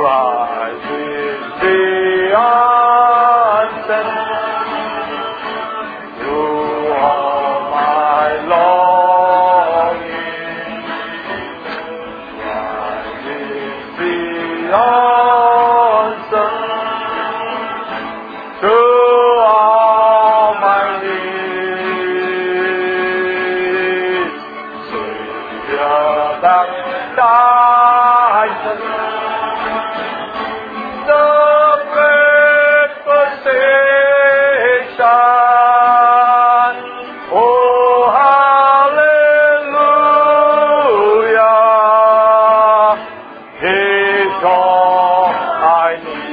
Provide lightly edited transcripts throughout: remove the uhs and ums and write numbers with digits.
Christ is the answer. You are my longing. Christ is the answer to all my needs. Savior that died, the great physician. Oh, hallelujah. He's all I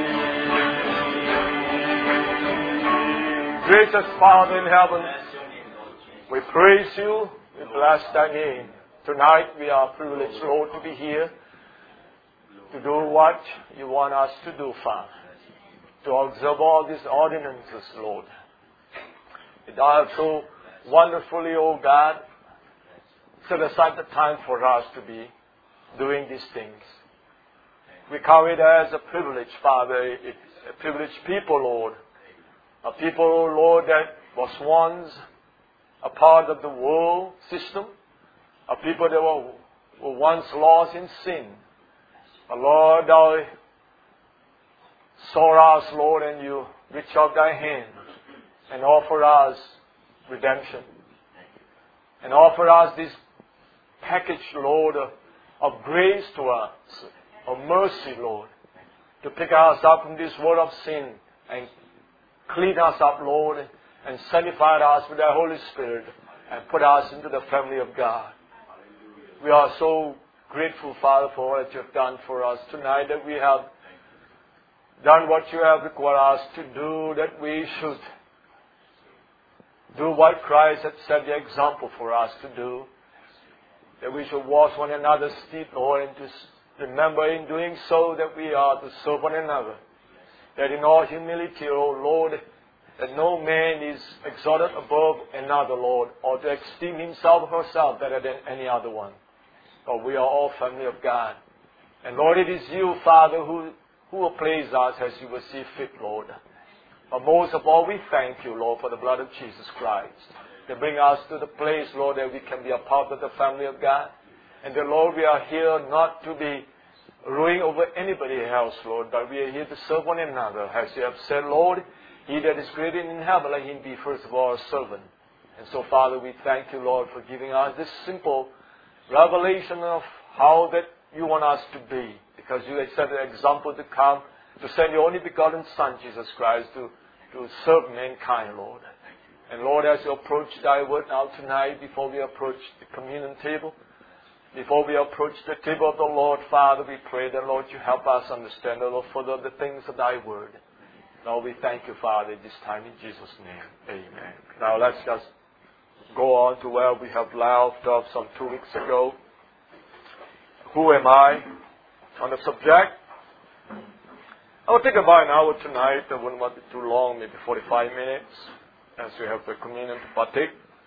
need. Gracious Father in heaven, we praise you, we bless thy name. Tonight we are privileged, Lord, to be here to do what you want us to do, Father. To observe all these ordinances, Lord. Thou have so wonderfully, O God, set aside the time for us to be doing these things. We count it as a privilege, Father, a privileged people, Lord. A people, Lord, that was once a part of the world system. A people that were once lost in sin. But Lord, thou saw us, Lord, and you reached out thy hand and offer us redemption. And offer us this package, Lord, of grace to us, of mercy, Lord, to pick us up from this world of sin and clean us up, Lord, and sanctify us with thy Holy Spirit and put us into the family of God. We are so grateful, Father, for all that you have done for us tonight, that we have done what you have required us to do, that we should do what Christ had set the example for us to do, that we should wash one another's feet, Lord, and to remember in doing so that we are to serve one another, that in all humility, O Lord, that no man is exalted above another, Lord, or to esteem himself or herself better than any other one. For we are all family of God. And Lord, it is you, Father, who will place us as you will see fit, Lord. But most of all, we thank you, Lord, for the blood of Jesus Christ, to bring us to the place, Lord, that we can be a part of the family of God. And the Lord, we are here not to be ruling over anybody else, Lord, but we are here to serve one another. As you have said, Lord, he that is greater in heaven, let him be first of all a servant. And so, Father, we thank you, Lord, for giving us this simple revelation of how that you want us to be. Because you have set an example to come, to send your only begotten Son, Jesus Christ, to serve mankind, Lord. And Lord, as you approach thy word now tonight, before we approach the communion table, before we approach the table of the Lord, Father, we pray that, Lord, you help us understand, Lord, further the things of thy word. Lord, we thank you, Father, this time in Jesus' name. Amen. Now let's just go on to where we have left off some 2 weeks ago. Who am I? On the subject. I will take about an hour tonight. I wouldn't want it too long, maybe 45 minutes, as we have the communion to partake.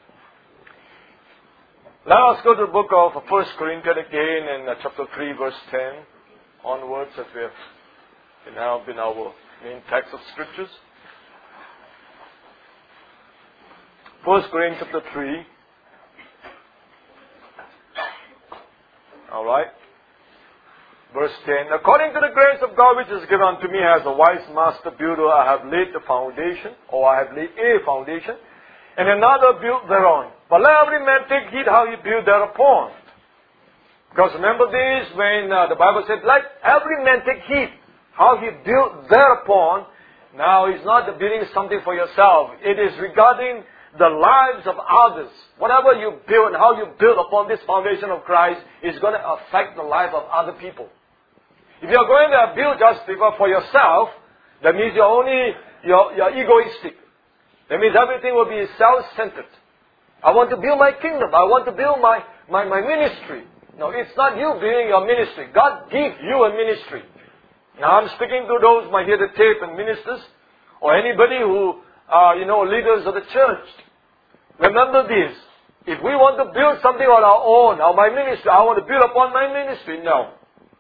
Now let's go to the book of 1 Corinthians again, in chapter 3, verse 10 onwards, as we have now been our main text of scriptures. 1 Corinthians chapter 3. Alright. Verse 10. According to the grace of God which is given unto me as a wise master builder, I have laid the foundation, or I have laid a foundation, and another built thereon. But let every man take heed how he build thereupon. Because remember this, when the Bible said, let every man take heed how he built thereupon. Now, it's not the building something for yourself. It is regarding the lives of others. Whatever you build, how you build upon this foundation of Christ is going to affect the life of other people. If you're going to build just for yourself, that means you're egoistic. That means everything will be self-centered. I want to build my kingdom. I want to build my ministry. No, it's not you building your ministry. God gives you a ministry. Now I'm speaking to those who might hear the tape and ministers, or anybody who are, leaders of the church. Remember this. If we want to build something on our own, my ministry, I want to build upon my ministry. No.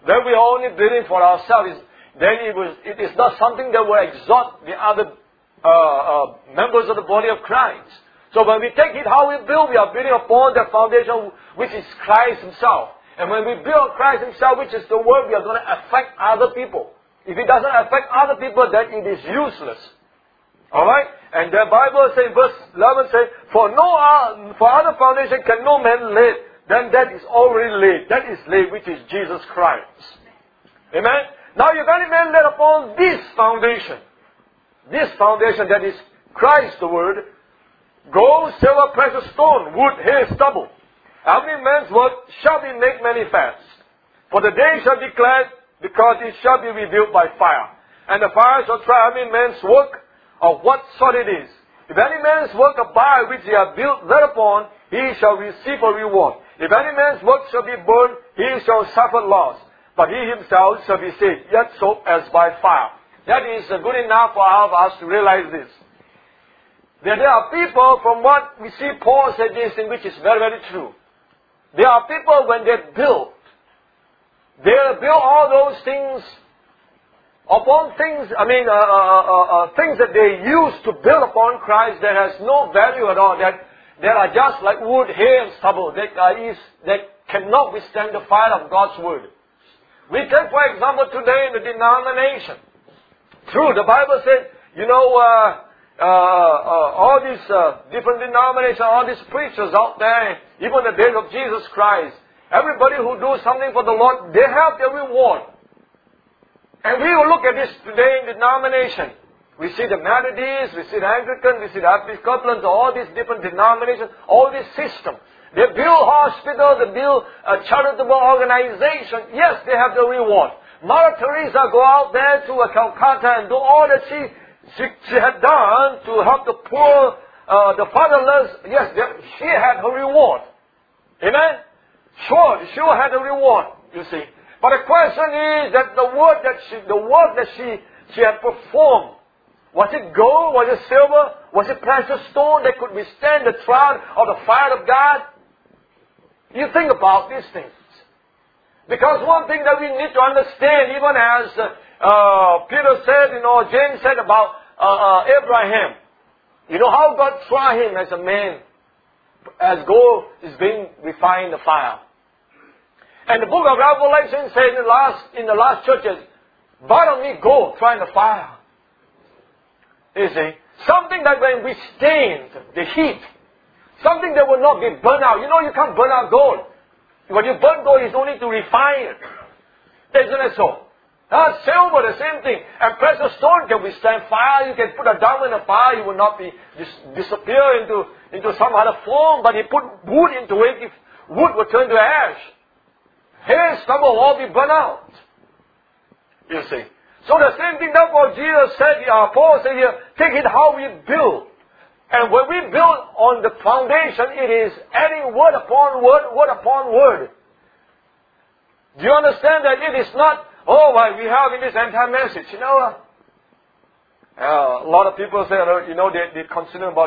when we are only building for ourselves, then it is not something that will exhort the other members of the body of Christ. So when we take it how we build, we are building upon the foundation which is Christ Himself. And when we build on Christ Himself, which is the Word, we are going to affect other people. If it doesn't affect other people, then it is useless. Alright? And the Bible says, verse 11 says, for other foundation can no man lay, then that is already laid. That is laid, which is Jesus Christ. Amen? Now you got a man laid upon this foundation. This foundation that is Christ the Word, gold, silver, precious stone, wood, hay, stubble. Every man's work shall be made manifest. For the day shall declare, because it shall be revealed by fire. And the fire shall try every man's work of what sort it is. If any man's work abide which he hath built thereupon, he shall receive a reward. If any man's work shall be burned, he shall suffer loss. But he himself shall be saved, yet so as by fire. That is good enough for all of us to realize this. That there are people, from what we see Paul said this thing, which is very, very true. There are people when they build all those things upon things, things that they use to build upon Christ that has no value at all, that are just like wood, hay, and stubble, that cannot withstand the fire of God's Word. We take, for example, today in the denomination. True, the Bible said, all these different denominations, all these preachers out there, even the days of Jesus Christ, everybody who does something for the Lord, they have their reward. And we will look at this today in denomination. We see the Methodists, we see the Anglican, we see the Episcopalians, all these different denominations, all this system. They build hospitals, they build a charitable organization. Yes, they have the reward. Mother Teresa go out there to Calcutta and do all that she had done to help the poor, the fatherless. Yes, she had her reward. Amen? Sure, she had a reward, you see. But the question is that the work that she had performed, was it gold? Was it silver? Was it precious stone that could withstand the trial of the fire of God? You think about these things. Because one thing that we need to understand, even as Peter said, James said about Abraham. You know how God tried him as a man, as gold is being refined in the fire. And the book of Revelation says in the last churches, bottom me gold, try in the fire. You see, something that will withstand the heat. Something that will not be burned out. You can't burn out gold. When you burn gold, it's only to refine it. Isn't it so? Silver, the same thing. And precious stone can withstand fire. You can put a diamond in a fire, it will not be disappear into some other form. But you put wood into it, wood will turn to ash. Hay, stubble will all be burned out. You see. So the same thing that what Jesus said, Paul said here, take it how we build. And when we build on the foundation, it is adding word upon word, word upon word. Do you understand that it is not, we have in this entire message, a lot of people say, they're concerned about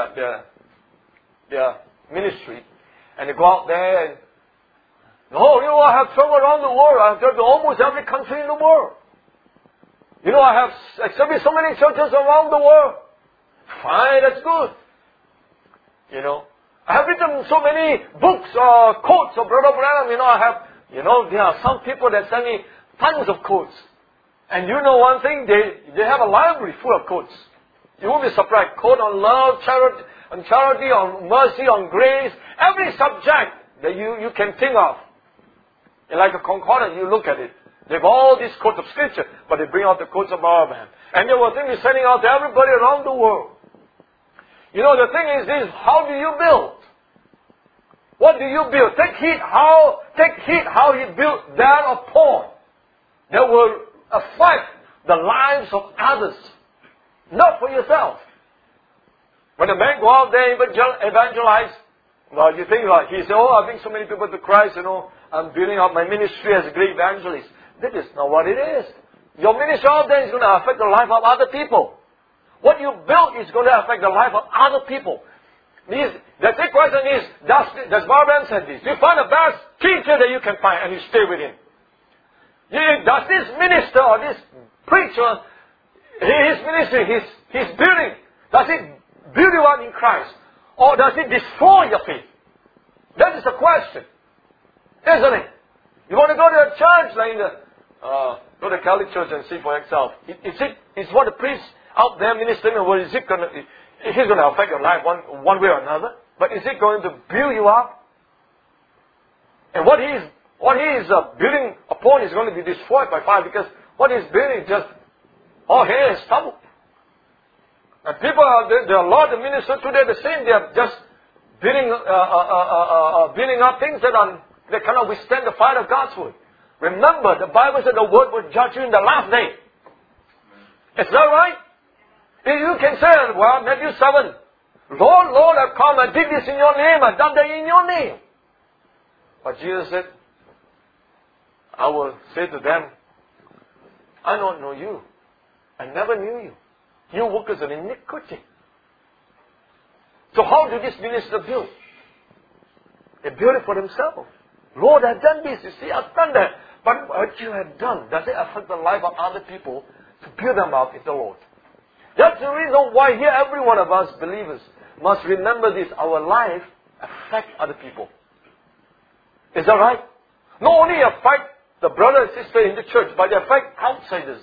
their ministry. And they go out there and, I have traveled around the world. I have traveled to almost every country in the world. I have established so many churches around the world. Fine, that's good. I have written so many books or quotes of Brother Branham. There are some people that send me tons of quotes. And one thing, they have a library full of quotes. You won't be surprised. Quote on love, charity, on mercy, on grace. Every subject that you can think of. Like a concordance, you look at it. They have all these quotes of Scripture, but they bring out the quotes of our man. And they will think they're sending out to everybody around the world. The thing is this, how do you build? What do you build? Take heed how he built that upon. That will affect the lives of others. Not for yourself. When a man go out there and evangelize, you think he said, I bring so many people to Christ, I'm building up my ministry as a great evangelist. That is not what it is. Your ministry out there is going to affect the life of other people. What you build is going to affect the life of other people. The big question is, does Barbara said this? You find the best teacher that you can find and you stay with him. Does this minister or this preacher, his ministry, his building, does it build you up in Christ? Or does it destroy your faith? That is the question. Isn't it? You want to go to a church like go to Catholic church and see for yourself. Is what the priest out there ministering, or is it going to, he's going to affect your life one way or another? But is it going to build you up? And what he is building upon is going to be destroyed by fire, because what he's building is just all hair and stubble. And people there are a lot of ministers today the same. They are just building up things that cannot withstand the fire of God's word. Remember, the Bible said the word will judge you in the last day. Is that right? If you can say, well, Matthew 7, Lord, Lord, I've come, I did this in your name, I've done that in your name. But Jesus said, I will say to them, I don't know you. I never knew you. You workers of iniquity. So how do this minister build? They build it for themselves. Lord, I've done this. You see, I've done that. But what you have done, does it affect the life of other people to build them up in the Lord? That's the reason why here every one of us believers must remember this. Our life affects other people. Is that right? Not only affect the brother and sister in the church, but they affect outsiders.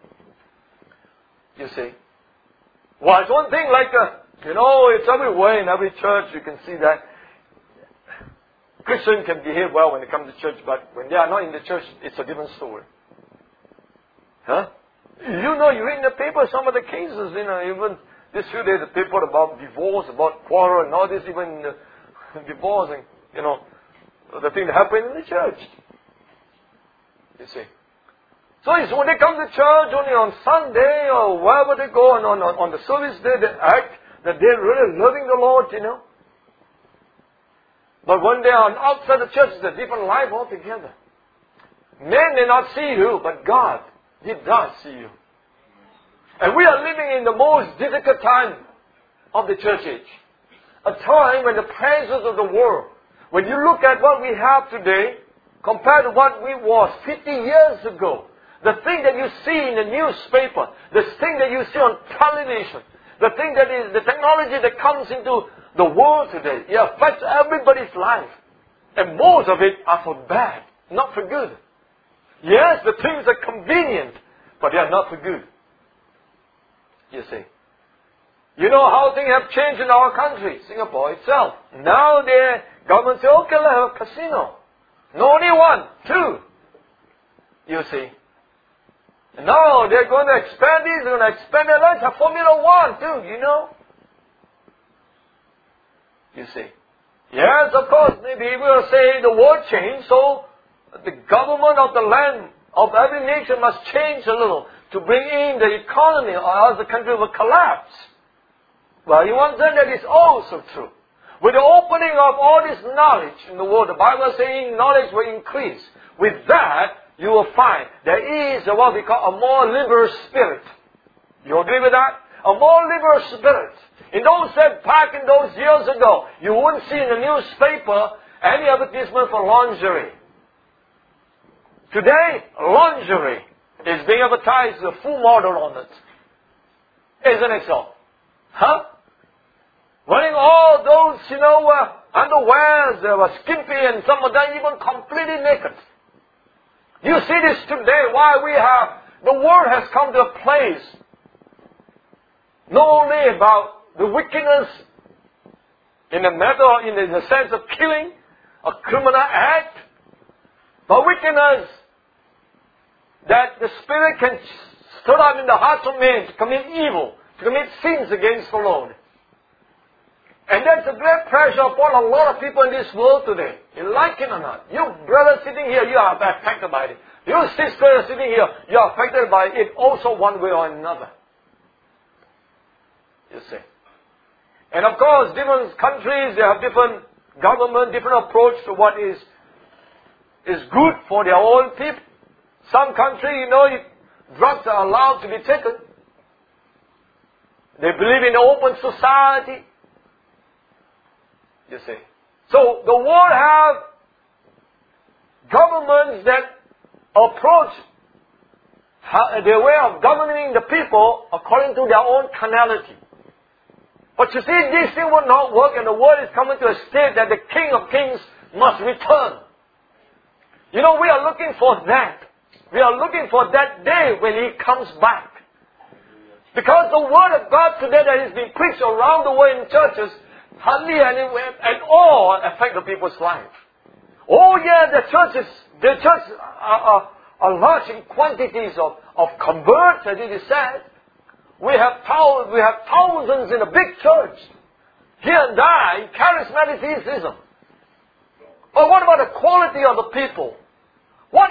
You see? Well, it's one thing like, it's everywhere in every church. You can see that Christians can behave well when they come to church, but when they are not in the church, it's a different story. Huh? You read in the paper some of the cases, even this few days, the paper about divorce, about quarrel and all this, even divorce and, the thing that happened in the church. You see. So it's when they come to church only on Sunday or wherever they go and on the service day, they act that they're really loving the Lord, But when they are outside the church, it's a different life altogether. Men may not see you, but God, He does see you. And we are living in the most difficult time of the church age. A time when the pressures of the world, when you look at what we have today, compared to what we was 50 years ago, the thing that you see in the newspaper, the thing that you see on television, the thing that is the technology that comes into the world today, it affects everybody's life. And most of it are for bad, not for good. Yes, the things are convenient, but they are not for good. You see. You know how things have changed in our country, Singapore itself. Now the government says, okay, let's have a casino. Not only one, two. You see. And now they're going to expand this, they're going to expand that. Let's have Formula 1 too, You see. Yes, of course, maybe we will say the world changed, so the government of the land of every nation must change a little to bring in the economy, or else the country will collapse. Well, in one sense, that is also true. With the opening of all this knowledge in the world, the Bible is saying knowledge will increase. With that, you will find there is what we call a more liberal spirit. You agree with that? A more liberal spirit. In those days, back in those years ago, you wouldn't see in the newspaper any advertisement for lingerie. Today, lingerie is being advertised with a full model on it. Isn't it so? Huh? Wearing all those, underwears that were skimpy and some of them even completely naked. You see this today, the world has come to a place, not only about the wickedness in the sense of killing, a criminal act, but wickedness that the Spirit can stir up in the hearts of men to commit evil, to commit sins against the Lord. And that's a great pressure upon a lot of people in this world today. You like it or not. You brother sitting here, you are affected by it. You sister sitting here, you are affected by it also one way or another. You see. And of course, different countries, they have different government, different approach to what is good for their own people. Some country, drugs are allowed to be taken. They believe in open society. You see. So the world have governments that approach their way of governing the people according to their own carnality. But you see, this thing will not work, and the world is coming to a state that the King of Kings must return. You know, we are looking for that. We are looking for that day when He comes back. Because the Word of God today that is being preached around the world in churches hardly anywhere at all affect the people's life. Oh yeah, the churches are large in quantities of converts, as it is said. We have thousands in a big church. Here and there in charismatic theism. But what about the quality of the people? What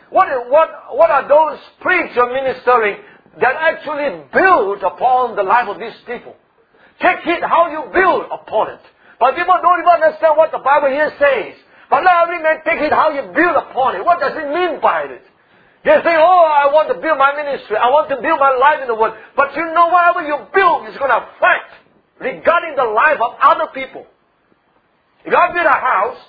are those preachers ministering that actually build upon the life of these people? Take it how you build upon it. But people don't even understand what the Bible here says. But let every man take it how you build upon it. What does it mean by it? They say, oh, I want to build my ministry. I want to build my life in the world. But you know, whatever you build is going to affect regarding the life of other people. If I build a house,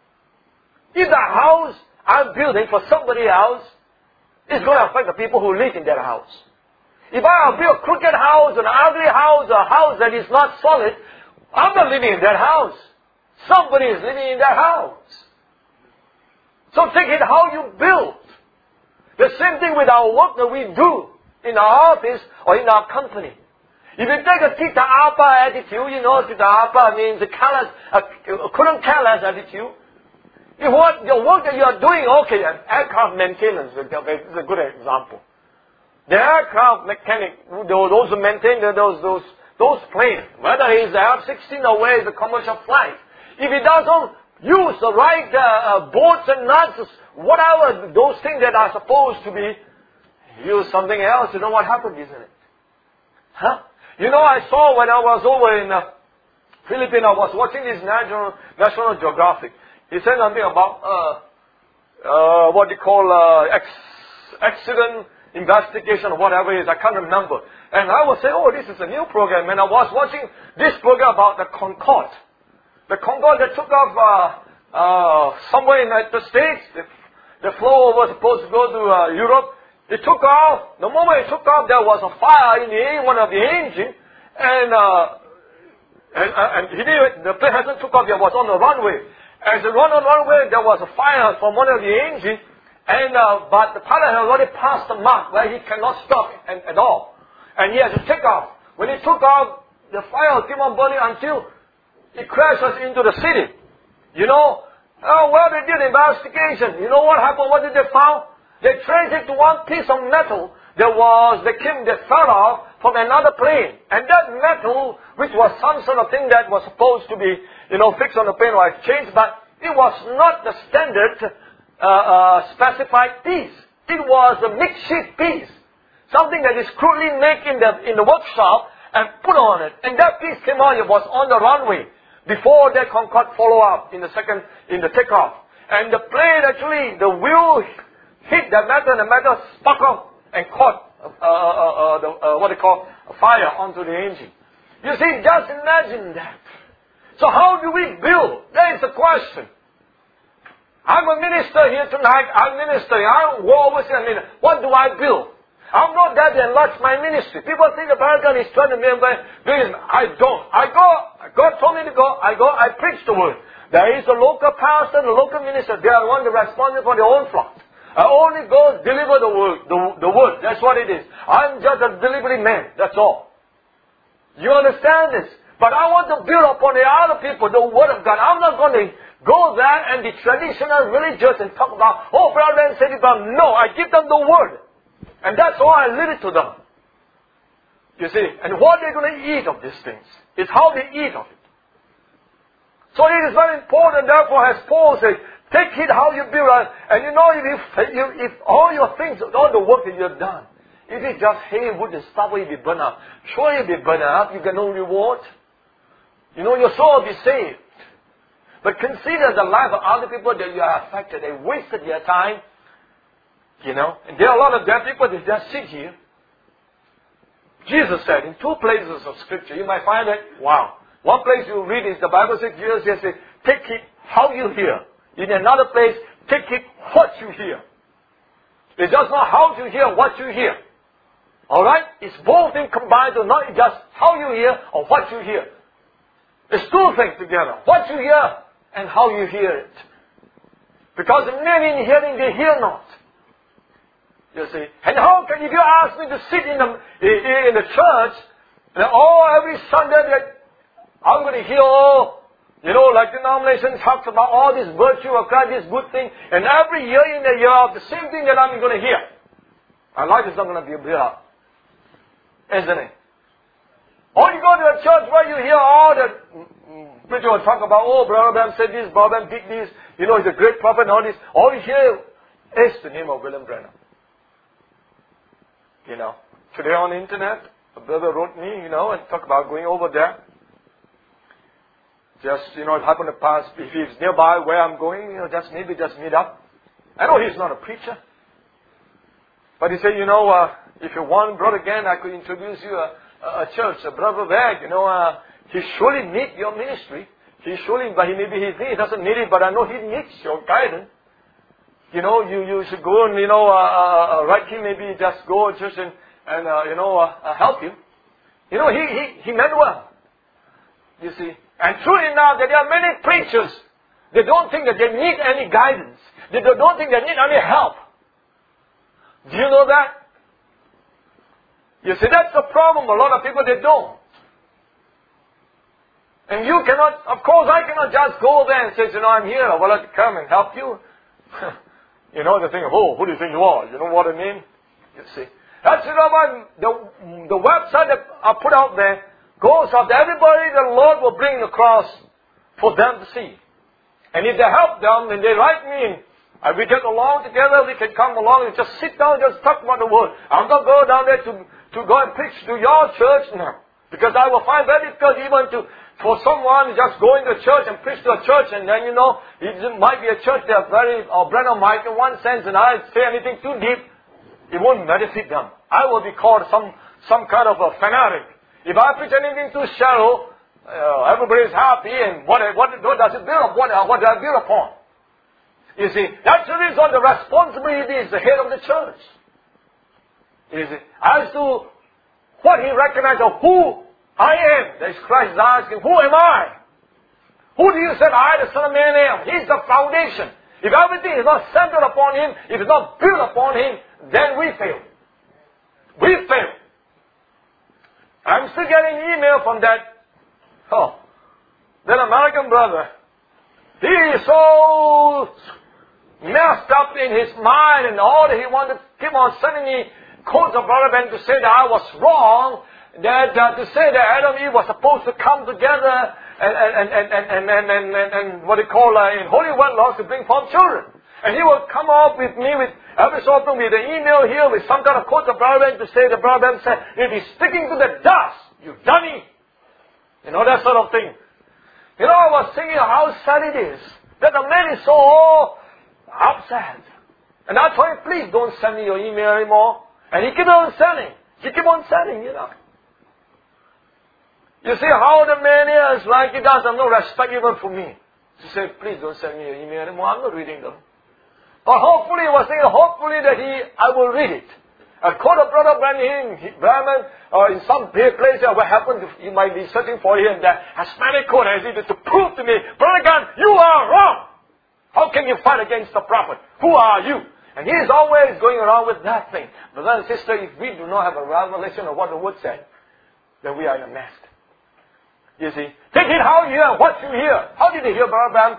if the house I'm building for somebody else, it's going to affect the people who live in that house. If I build a crooked house, an ugly house, a house that is not solid, I'm not living in that house. Somebody is living in that house. So take it how you build. The same thing with our work that we do in our office or in our company. If you take a Tita Apa attitude, you know Tita Apa means couldn't care less attitude. If what your work that you are doing, okay, aircraft maintenance is a good example. The aircraft mechanic, those who maintain those planes, whether he's F-16 or whether it's a commercial flight, if he doesn't use the right bolts and nuts, whatever those things that are supposed to be, use something else, you know what happened, isn't it? Huh? You know, I saw when I was over in Philippines, I was watching this National Geographic. He said something about what they call accident investigation or whatever it is. I can't remember. And I was saying, oh, this is a new program. And I was watching this program about the Concorde. The Concorde that took off somewhere in the States. The flow was supposed to go to Europe. It took off. The moment it took off, there was a fire in one of the engine. And the plane hasn't took off yet. It was on the runway. As it ran on the runway, there was a fire from one of the engines. And but the pilot had already passed the mark where he cannot stop at all. And he had to take off. When he took off, the fire kept on burning until it crashes into the city. You know, well, they did investigation. You know what happened? What did they found? They traced it to one piece of metal that fell off from another plane. And that metal, which was some sort of thing that was supposed to be, fixed on the plane or exchanged, but it was not the standard specified piece. It was a makeshift piece. Something that is crudely made in the workshop and put on it. And that piece came on, it was on the runway before that Concorde follow up in the takeoff. And the plane actually, the wheel hit the metal and the metal sparkled and caught fire onto the engine. You see, just imagine that. So how do we build? That is the question. I'm a minister here tonight. I'm ministering. I go overseas. What do I build? I'm not there to enlarge my ministry. People think the Paragon is trying to make business. I don't. I go. God told me to go. I go. I preach the word. There is a local pastor and a local minister. They are the one responsible for their own flock. I only go deliver the word. The word. That's what it is. I'm just a delivery man. That's all. You understand this? But I want to build upon the other people the word of God. I'm not going to go there and be traditional religious and talk about, oh, brother and say about. No, I give them the word. And that's all I leave it to them. You see, and what they're going to eat of these things is how they eat of it. So it is very important, therefore, as Paul says, take it how you build it. And if all your things, all the work that you have done, if it's just hay, wood, and stuff, will be burned up. Sure, you'll be burned up. You get no reward. Your soul will be saved. But consider the life of other people that you are affected. They wasted their time. And there are a lot of dead people that just sit here. Jesus said in 2 places of Scripture, you might find that, wow. One place you read is the Bible says, Jesus says, take it how you hear. In another place, take it what you hear. It's just not how you hear, what you hear. Alright? It's both things combined, so not just how you hear or what you hear. It's two things together. What you hear and how you hear it. Because many in hearing, they hear not. You see. And how can, if you ask me to sit in the church, and every Sunday that I'm going to hear like denomination talks about all this virtue of Christ, this good thing, and every year in the year of the same thing that I'm going to hear. My life is not going to be built up. Isn't it? Or you go to a church where you hear all the preacher will talk about, Brother Branham said this, Brother Branham did this, he's a great prophet and all this. All you hear is the name of William Branham. Today on the internet, a brother wrote me, and talk about going over there. Just, it happened to pass, if he's nearby where I'm going, just meet up. I know he's not a preacher. But he said, if you want, Brother again, I could introduce you a church, a brother there, he surely needs your ministry. But he doesn't need it, but I know he needs your guidance. You should go and, write him, maybe just go to church and help you. He meant well. You see. And true enough that there are many preachers, they don't think that they need any guidance. They don't think they need any help. Do you know that? You see, that's the problem. A lot of people, they don't. And you cannot, of course, I cannot just go there and say, I'm here, I would like to come and help you. They think, who do you think you are? You know what I mean? You see. That's why the website that I put out there goes up to everybody the Lord will bring across for them to see. And if they help them, and they write me, and we get along together, we can come along and just sit down and just talk about the Word. I'm not going down there to go and preach to your church now. Because I will find very difficult even for someone to just go into a church and preach to a church, and then, it might be a church that Brennan might in one sense, and I say anything too deep, it won't benefit them. I will be called some kind of a fanatic. If I preach anything too shallow, everybody is happy, and what does it build upon? What does it build upon? You see, that's the reason the responsibility is the head of the church. You see, as to what he recognizes of who I am, that is Christ is asking, who am I? Who do you say I, the Son of Man, am? He's the foundation. If everything is not centered upon him, if it's not built upon him, then we fail. We fail. I'm still getting email from that American brother. He is so messed up in his mind and all that he wanted to keep on sending me quotes of Brother Ben to say that I was wrong, that to say that Adam and Eve were supposed to come together and what they call in holy wedlock to bring forth children. And he will come up with me with every so often with an email here with some kind of quote of Brother Ben to say that Brother Ben said, if he's sticking to the dust, you dummy. That sort of thing. I was thinking how sad it is that the man is so upset. And I told him, please don't send me your email anymore. And he kept on sending. You see how the man is, like he does have no respect even for me. He said, please don't send me your email anymore. I'm not reading them. But hopefully, I was thinking, that I will read it. A quote of Brother Branham, in some place what happened, you might be searching for here and there. A Spanish quote has it to prove to me, Brother God, you are wrong. How can you fight against the prophet? Who are you? And he is always going around with that thing. Brother and sister, if we do not have a revelation of what the Word said, then we are in a mess. You see, take it how you hear, what you hear. How did they hear Brother Branham?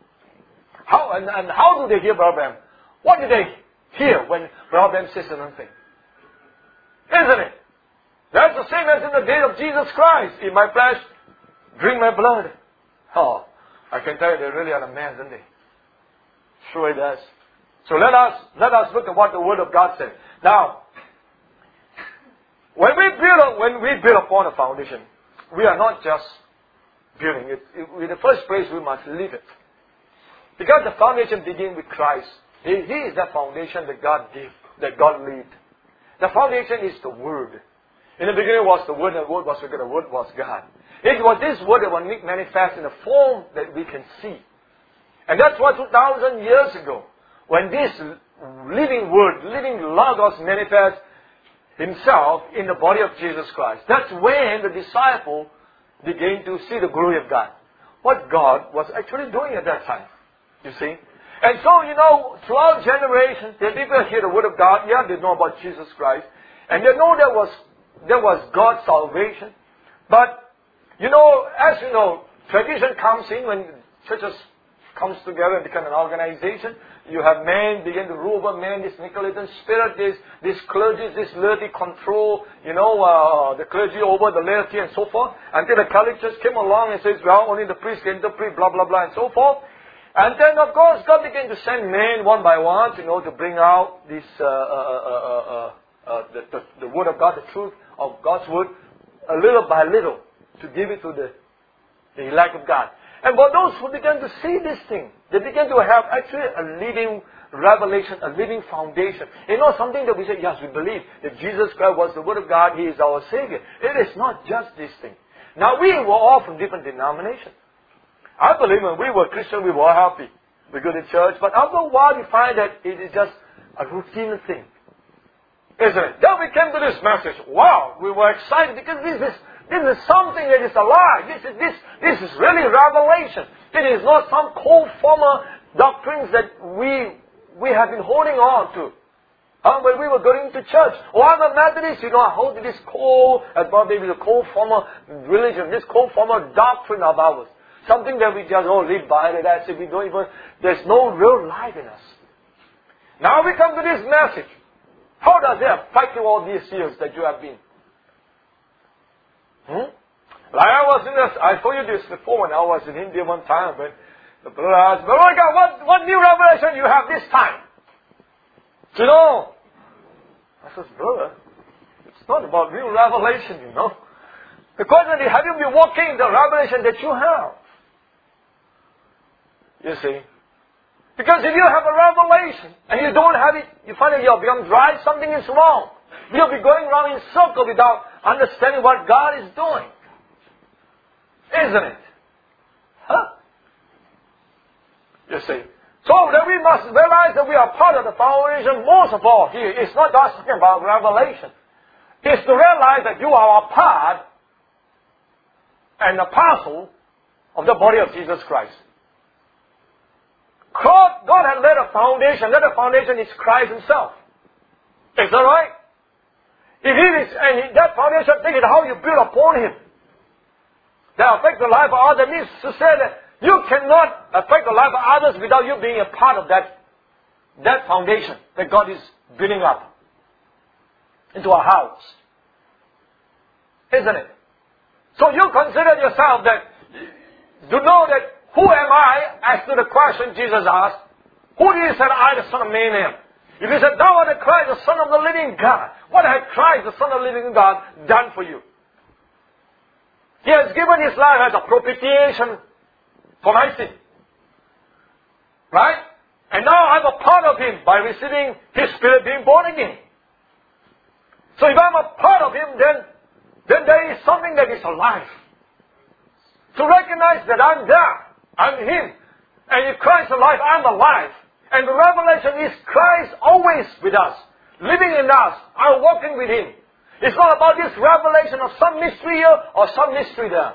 How do they hear Brother Branham? What did they hear when Brother Branham says something? Isn't it? That's the same as in the day of Jesus Christ. Eat my flesh, drink my blood. I can tell you they really are a mess, aren't they? Sure it does. So let us look at what the Word of God says. Now, when we build upon a foundation, we are not just building it. In the first place, we must live it. Because the foundation begins with Christ. He is that foundation that God gave, that God laid. The foundation is the Word. In the beginning was the Word, and the Word was with God, the Word was God. It was this Word that was manifest in a form that we can see. And that's why 2,000 years ago, when this living Word, living Logos manifests Himself in the body of Jesus Christ. That's when the disciple began to see the glory of God. What God was actually doing at that time. You see? And so, throughout generations, the people hear the Word of God. Yeah, they know about Jesus Christ. And they know there was God's salvation. But, as you know, tradition comes in when churches comes together and become an organization. You have men begin to rule over men, this Nicolaitan spirit, this clergy, this laity control, the clergy over the laity and so forth. Until the Catholic Church came along and says, well, only the priest can interpret, blah, blah, blah, and so forth. And then, of course, God began to send men one by one, to bring out this, the Word of God, the truth of God's Word, a little by little, to give it to the elect of God. And for those who began to see this thing, they began to have actually a living revelation, a living foundation. Something that we say, yes, we believe that Jesus Christ was the Word of God, He is our Savior. It is not just this thing. Now, we were all from different denominations. I believe when we were Christian, we were happy. We go to church, but after a while, we find that it is just a routine thing. Isn't it? Then we came to this message. Wow, we were excited because this is something that is alive. This is really revelation. It is not some cold former doctrines that we have been holding on to. When we were going to church. I'm a Methodist, I hold this cold, as well maybe the cold former religion, this cold former doctrine of ours. Something that we just live by, that's it. There's no real life in us. Now we come to this message. How does it affect you all these years that you have been? Like I told you this before when I was in India one time, when the brother asked, what new revelation you have this time? I said, brother, it's not about new revelation, The question is, have you been walking in the revelation that you have? You see? Because if you have a revelation and you don't have it, you find that you have become dry, something is wrong. You'll be going around in circles without understanding what God is doing. Isn't it? You see? So that we must realize that we are part of the foundation. Most of all here, it's not just talking about revelation. It's to realize that you are a part and a parcel of the body of Jesus Christ. God had laid a foundation. That foundation is Christ Himself. Is that right? If He is, and that foundation, think of how you build upon Him. That affects the life of others. That means to say that you cannot affect the life of others without you being a part of that foundation that God is building up into a house. Isn't it? So you consider yourself that, to know that, who am I? As to the question Jesus asked, who did He say I, the Son of Man, am? If He said, thou art the Christ, the Son of the living God, what had Christ, the Son of the living God, done for you? He has given His life as a propitiation for my sin. Right? And now I'm a part of Him by receiving His Spirit, being born again. So if I'm a part of Him, then there is something that is alive. To recognize that I'm there. I'm Him. And if Christ is alive, I'm alive. And the revelation is Christ always with us. Living in us. I'm walking with Him. It's not about this revelation of some mystery here or some mystery there.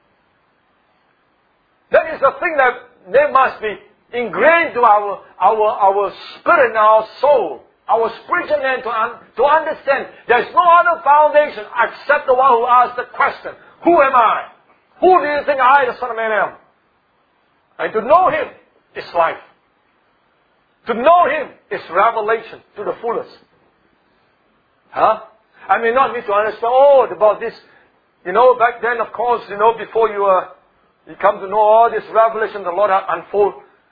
That is the thing that they must be ingrained to our spirit and our soul. Our spiritual man to understand there is no other foundation except the one who asked the question, who am I? Who do you think I, the Son of Man, am? And to know Him is life. To know Him is revelation to the fullest. I may not need to understand, about this. Back then, of course, before you come to know all this revelation the Lord unfold.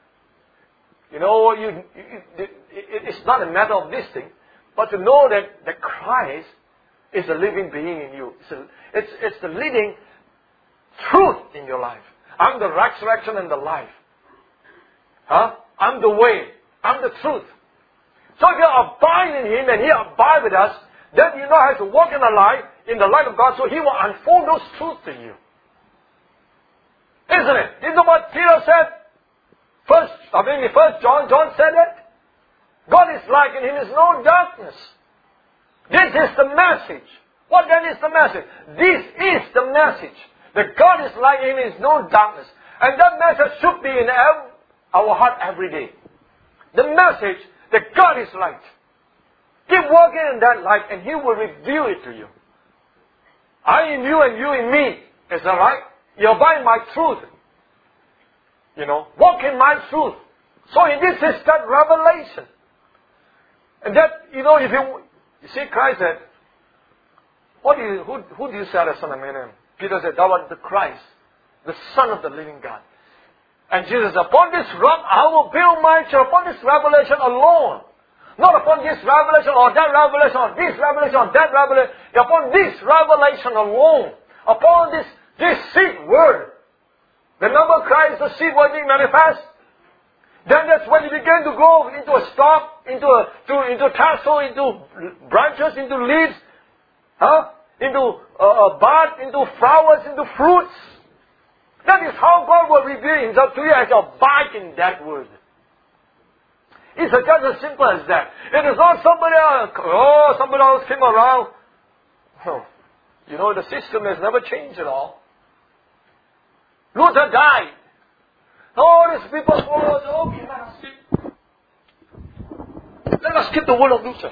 It's not a matter of this thing, but to know that Christ is a living being in you. It's the living truth in your life. I'm the resurrection and the life. I'm the way. I'm the truth. So if you abide in Him and He abides with us, then you know how to walk in the light of God, so He will unfold those truths to you. Isn't it? You know what Peter said? First John said it. God is light, in Him is no darkness. This is the message. What then is the message? This is the message. That God is light, in Him is no darkness. And that message should be in our heart every day. The message that God is light. Keep walking in that light and He will reveal it to you. I in you and you in me. Is that right? You abide my truth. Walk in my truth. So this is that revelation. And that, if you see Christ said, who do you say the Son of Man am? Peter said, thou art the Christ, the Son of the living God. And Jesus said, upon this rock I will build my church, upon this revelation alone. Not upon this revelation or that revelation or this revelation or that revelation. Upon this revelation alone. Upon this seed word. Remember Christ, the seed word being manifest? Then that's when you begin to grow into a stalk, into tassel, into branches, into leaves, into a bud, into flowers, into fruits. That is how God will reveal Himself to you as you abide in that word. It's just as simple as that. It is not somebody else came around. The system has never changed at all. Luther died. All these people followed, okay, let us skip the word of Luther.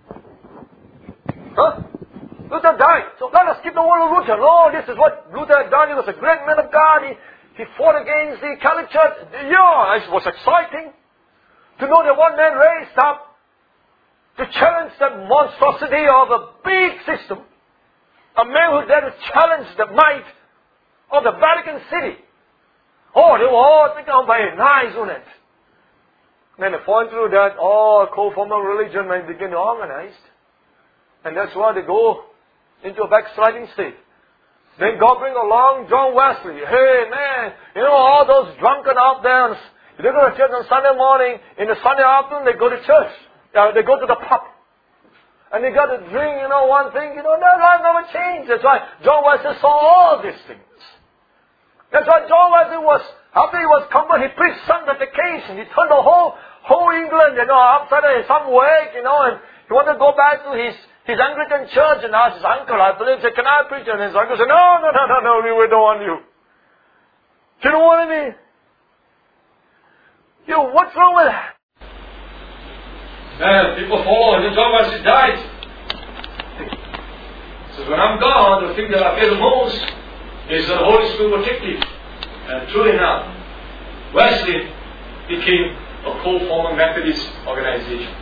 Luther died. So let us skip the word of Luther. No, this is what Luther had done. He was a great man of God. He fought against the Catholic Church. Yeah, it was exciting to know that one man raised up to challenge that monstrosity of a big system. A man who dared to challenge the might of the Vatican City. Oh, they were all thinking, very nice, wasn't it? Then they fall through that, co-formal religion may begin to organize. And that's why they go into a backsliding state. Then God bring along John Wesley. Hey, man, all those drunken out there, they go to church on Sunday morning. In the Sunday afternoon, they go to church. They go to the pub. And they got to drink, one thing. Their life never changed. That's why John Wesley saw all these things. That's why John Wesley after he was converted, he preached sanctification. He turned the whole England, upside down in some way, and he wanted to go back to his Anglican church and asked his uncle, I believe, said, can I preach? And his uncle said, no, we don't want you. You don't want me? What's wrong with that? Man, people follow, and John Wesley died. So when I'm gone, the thing that I fear the most is that the Holy Spirit will take me. And true enough, Wesley became a co-former Methodist organization.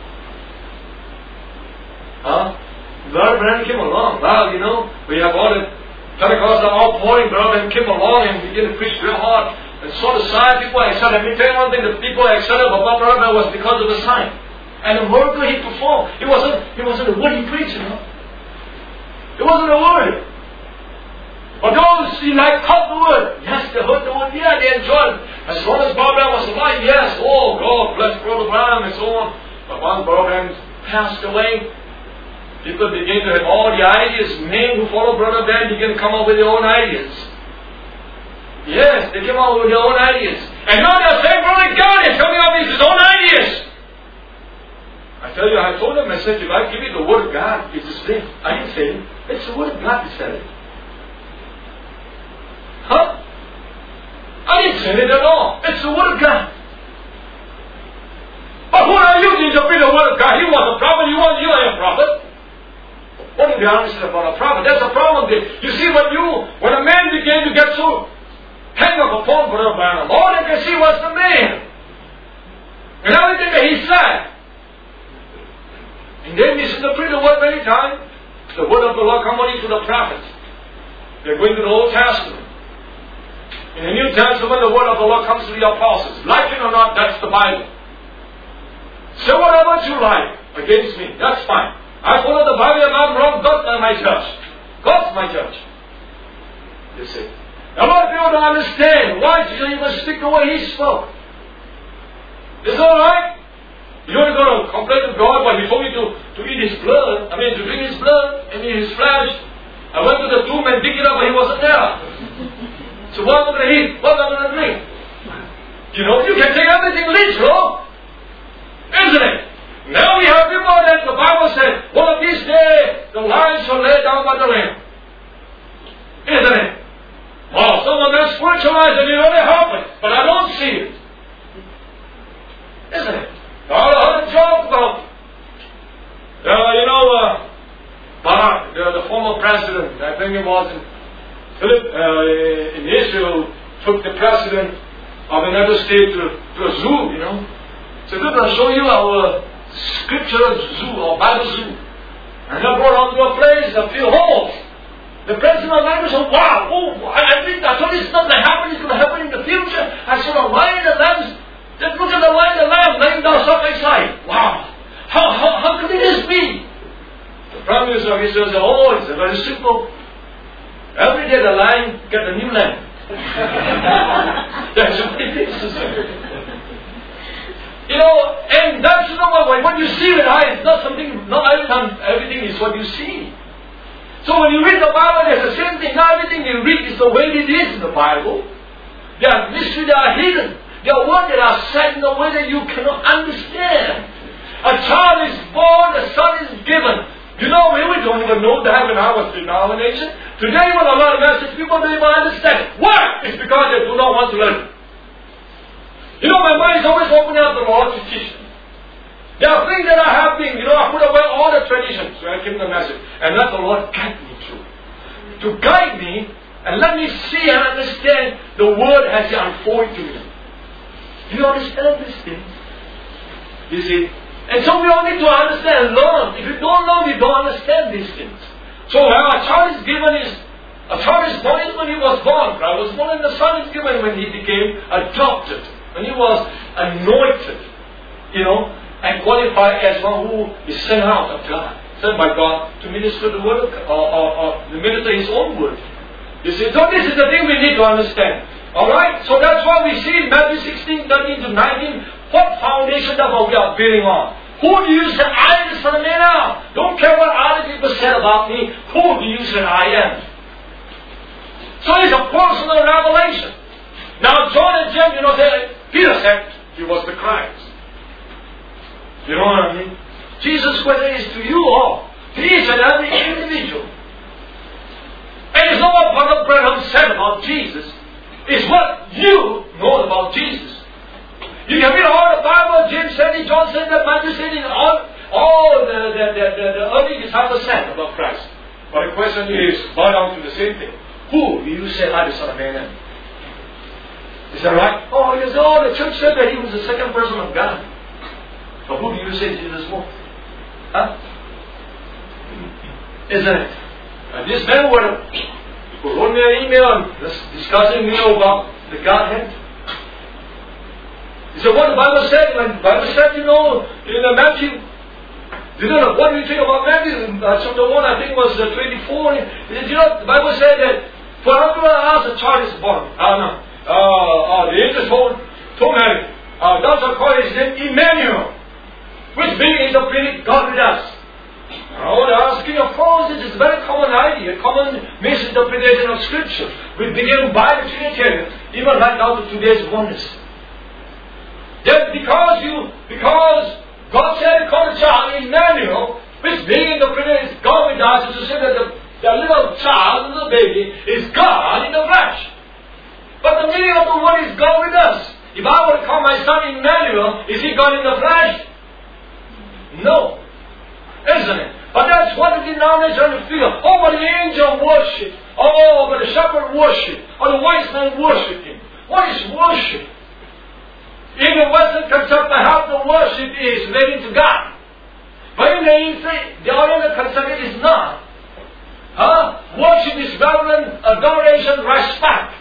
Brother Branham came along. Well, we have all the Pentecostal outpouring. Brother Branham came along and began to preach real hard. And saw the sign, people are excited. Let me tell you one thing, the people are excited about Brother Branham was because of the sign. And the miracle he performed. It wasn't the word he preached, It wasn't the word. But those who caught the word, yes, they heard the word, yeah, they enjoyed it. As long as Brother Branham was alive, yes, God bless Brother Branham and so on. But once Brother Branham passed away, people began to have all the ideas. Men who follow Brother Branham began to come up with their own ideas. Yes, they came up with their own ideas. And now they're saying, Brother God is coming up with his own ideas. I tell you, I told them, I said, if I give you the word of God, it's the same. I didn't say it. It's the word of God that said it. I didn't say it at all. It's the word of God. But who are you to interpret the word of God? He was a prophet. You are a prophet. What is the answer about a prophet? That's a problem there. You see, when a man began to get so hang up upon Brother Branham, all they can see was the man. And everything that he said. And they misinterpret the word many times. The word of the Lord come only to the prophets. They're going to the Old Testament. In the New Testament, the word of the Lord comes to the apostles. Like it or not, that's the Bible. Say whatever you like against me. That's fine. I follow the Bible and I'm wrong. God's my judge. God's my judge. You see. A lot of people don't understand why Jesus even speak the way he spoke. Is that right? You're not going to complain to God, but he told me to eat his blood. To drink his blood and eat his flesh. I went to the tomb and dig it up, but he wasn't there. So what am I going to eat? What am I going to drink? You can take everything literal. Isn't it? Now we have before that the Bible said, one of these days the lion shall lay down by the lamb. Isn't it? Well, some of them spiritualize and it only happened, but I don't see it. Isn't it? I heard a joke about, Barack, the former president, I think it was in Israel, took the president of another state to a zoo, So we're going to show you our scriptural zoo or Bible zoo. And I brought onto a place a few holes. The president of America said, wow, I told you it's not going to happen, it's going to happen in the future. I saw a lion and lambs. Just look at the lion and lamb laying down side by side. Wow. How could this be? The Prime Minister, he says, it's very simple. Every day the lion gets a new lamb. That's what it is. And that's what you see with eyes, not everything is what you see. So when you read the Bible, there's the same thing. Not everything you read is the way it is in the Bible. There are mysteries that are hidden. There are words that are said in a way that you cannot understand. A child is born, a son is given. We don't even know that when I was denomination. Today when a lot of messages, people don't even understand. Why? It's because they do not want to learn. My mind is always open up to the Lord to teach them. There are things that are happening. I put away all the traditions when I came to the message. And let the Lord guide me through. To guide me and let me see and understand the Word as it unfolds to me. Do you understand this thing? You see? And so we all need to understand and learn. If you don't learn, you don't understand these things. So when a child is born is when he was born. I was born and the son is given when he became adopted. When he was anointed. And qualified as one who is sent out of God. Sent by God to minister the word or to minister His own word. You see, so this is the thing we need to understand. Alright? So that's why we see in Matthew 16, 13 to 19, what foundation that we are building on. Who do you say I am the Son of Man now? Don't care what other people said about me. Who do you say I am? So it's a personal revelation. Now John and James, Peter said he was the Christ. You know what I mean? Jesus' question is to you all. To each and every individual. And it's not what Brother Branham said about Jesus. It's what you know about Jesus. You can read all the Bible, James said it, John said that, Matthew said it, all the early disciples said about Christ. But the question is, boil down to the same thing. Who do you say I the Son of Man am? Is that right? The church said that he was the second person of God. But who do you say Jesus was? Huh? Isn't it? And this man who wrote me an email discussing about the Godhead. He said, what the Bible said, when the Bible said, in the Matthew, what do you think about Matthew? Chapter 1, I think was 24. He said, the Bible said that for after a child is born. The angel told Mary, thou shalt call his name Emmanuel, which being interpreted God with us. They're asking, of course, it is a very common idea, a common misinterpretation of Scripture. We begin by the Trinitarian, even right now to today's oneness. That because God said, call the child Emmanuel, which being interpreted is God with us, is to say that the little child, the little baby, is God in the flesh. But the meaning of the word is God with us. If I were to call my son Emmanuel, is he God in the flesh? No. Isn't it? But that's what the denomination feel. But the angel worship. But the shepherd worship. Or the wise man worship him. What is worship? In the Western concept, perhaps the worship is relating to God. But in the Oriental concept, it is not. Worship is reverence, adoration, respect.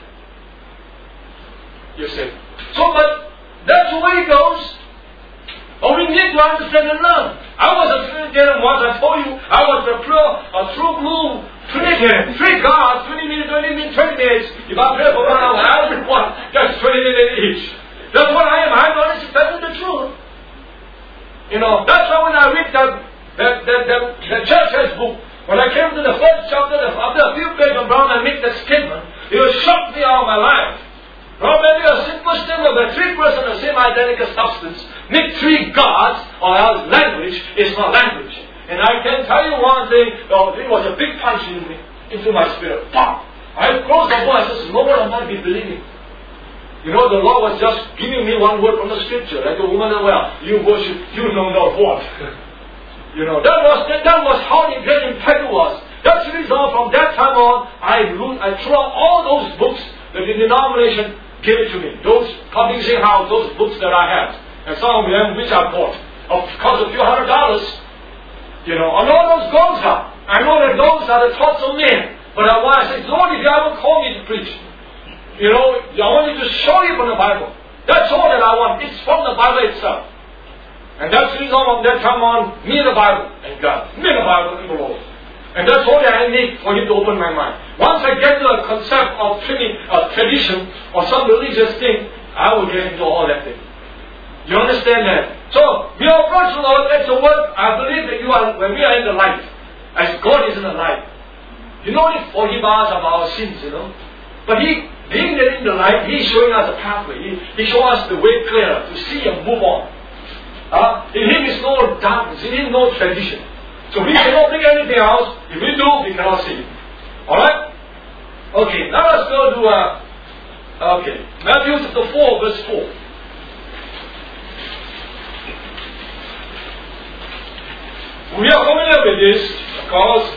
You see. So, but that's the way it goes. We need to understand and learn. I was a Trinitarian once. I told you I was a true blue Trinitarian. 3 gods, 20 minutes. If I pray for 1 hour, everyone gets 20 minutes each. That's what I am. I'm honest, telling the truth. That's why when I read the church's book, when I came to the first chapter, after a few pages of Brown, I make the statement, it will shock me all my life. Maybe a simple statement, but 3 persons of the same identical substance make 3 gods or else language is not language. And I can tell you one thing, it was a big punch into my spirit. Pop! I closed the book, I said, Lord, I might be believing. You know, the Lord was just giving me one word from the scripture, like the woman at the well, you worship, you know not what. You know, that was how the great impact was. That's the reason from that time on, I threw out all those books that the denomination gave it to me. Those publishing house, those books that I have. And some of them which I bought. Of course, a few $100. You know, and all those goes up. I know that those are the thoughts of men. But I said, Lord, if you ever call me to preach, you know, I want you to show you from the Bible. That's all that I want. It's from the Bible itself. And that's the reason from that time on, me and the Bible and God. Me and the Bible and the Lord. And that's all that I need for Him to open my mind. Once I get to the concept of tradition or some religious thing, I will get into all that thing. You understand that? So, we are approach the Lord, that's the word. I believe that when we are in the light, as God is in the light, you know, He forgives us of our sins, you know. But being there in the light, He's showing us a pathway. He shows us the way clearer to see and move on. In Him is no darkness, in Him is no tradition. So we cannot think anything else. If we do, we cannot see. Alright? Okay, now let's go to Matthew chapter 4, verse 4. We are familiar with this, of course.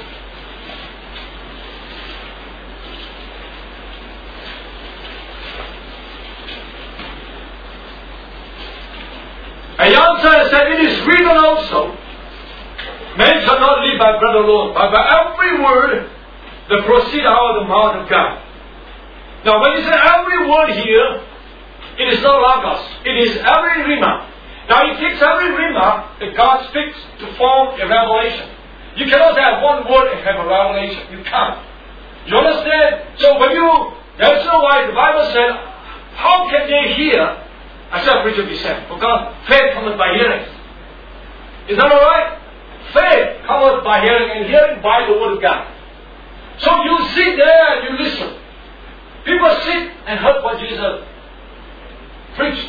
And Jan said, it is written also, man shall not live by bread alone, but by every word that proceeds out of the mouth of God. Now, when you say every word here, it is not logos. It is every rhema. Now, it takes every rhema that God speaks to form a revelation. You cannot have one word and have a revelation. You can't. You understand? So that's why the Bible said, how can they hear? I said, preacher be sent. For God, faith cometh by hearing. Is that alright? Faith cometh by hearing, and hearing by the word of God. So you sit there and you listen. People sit and heard what Jesus preached.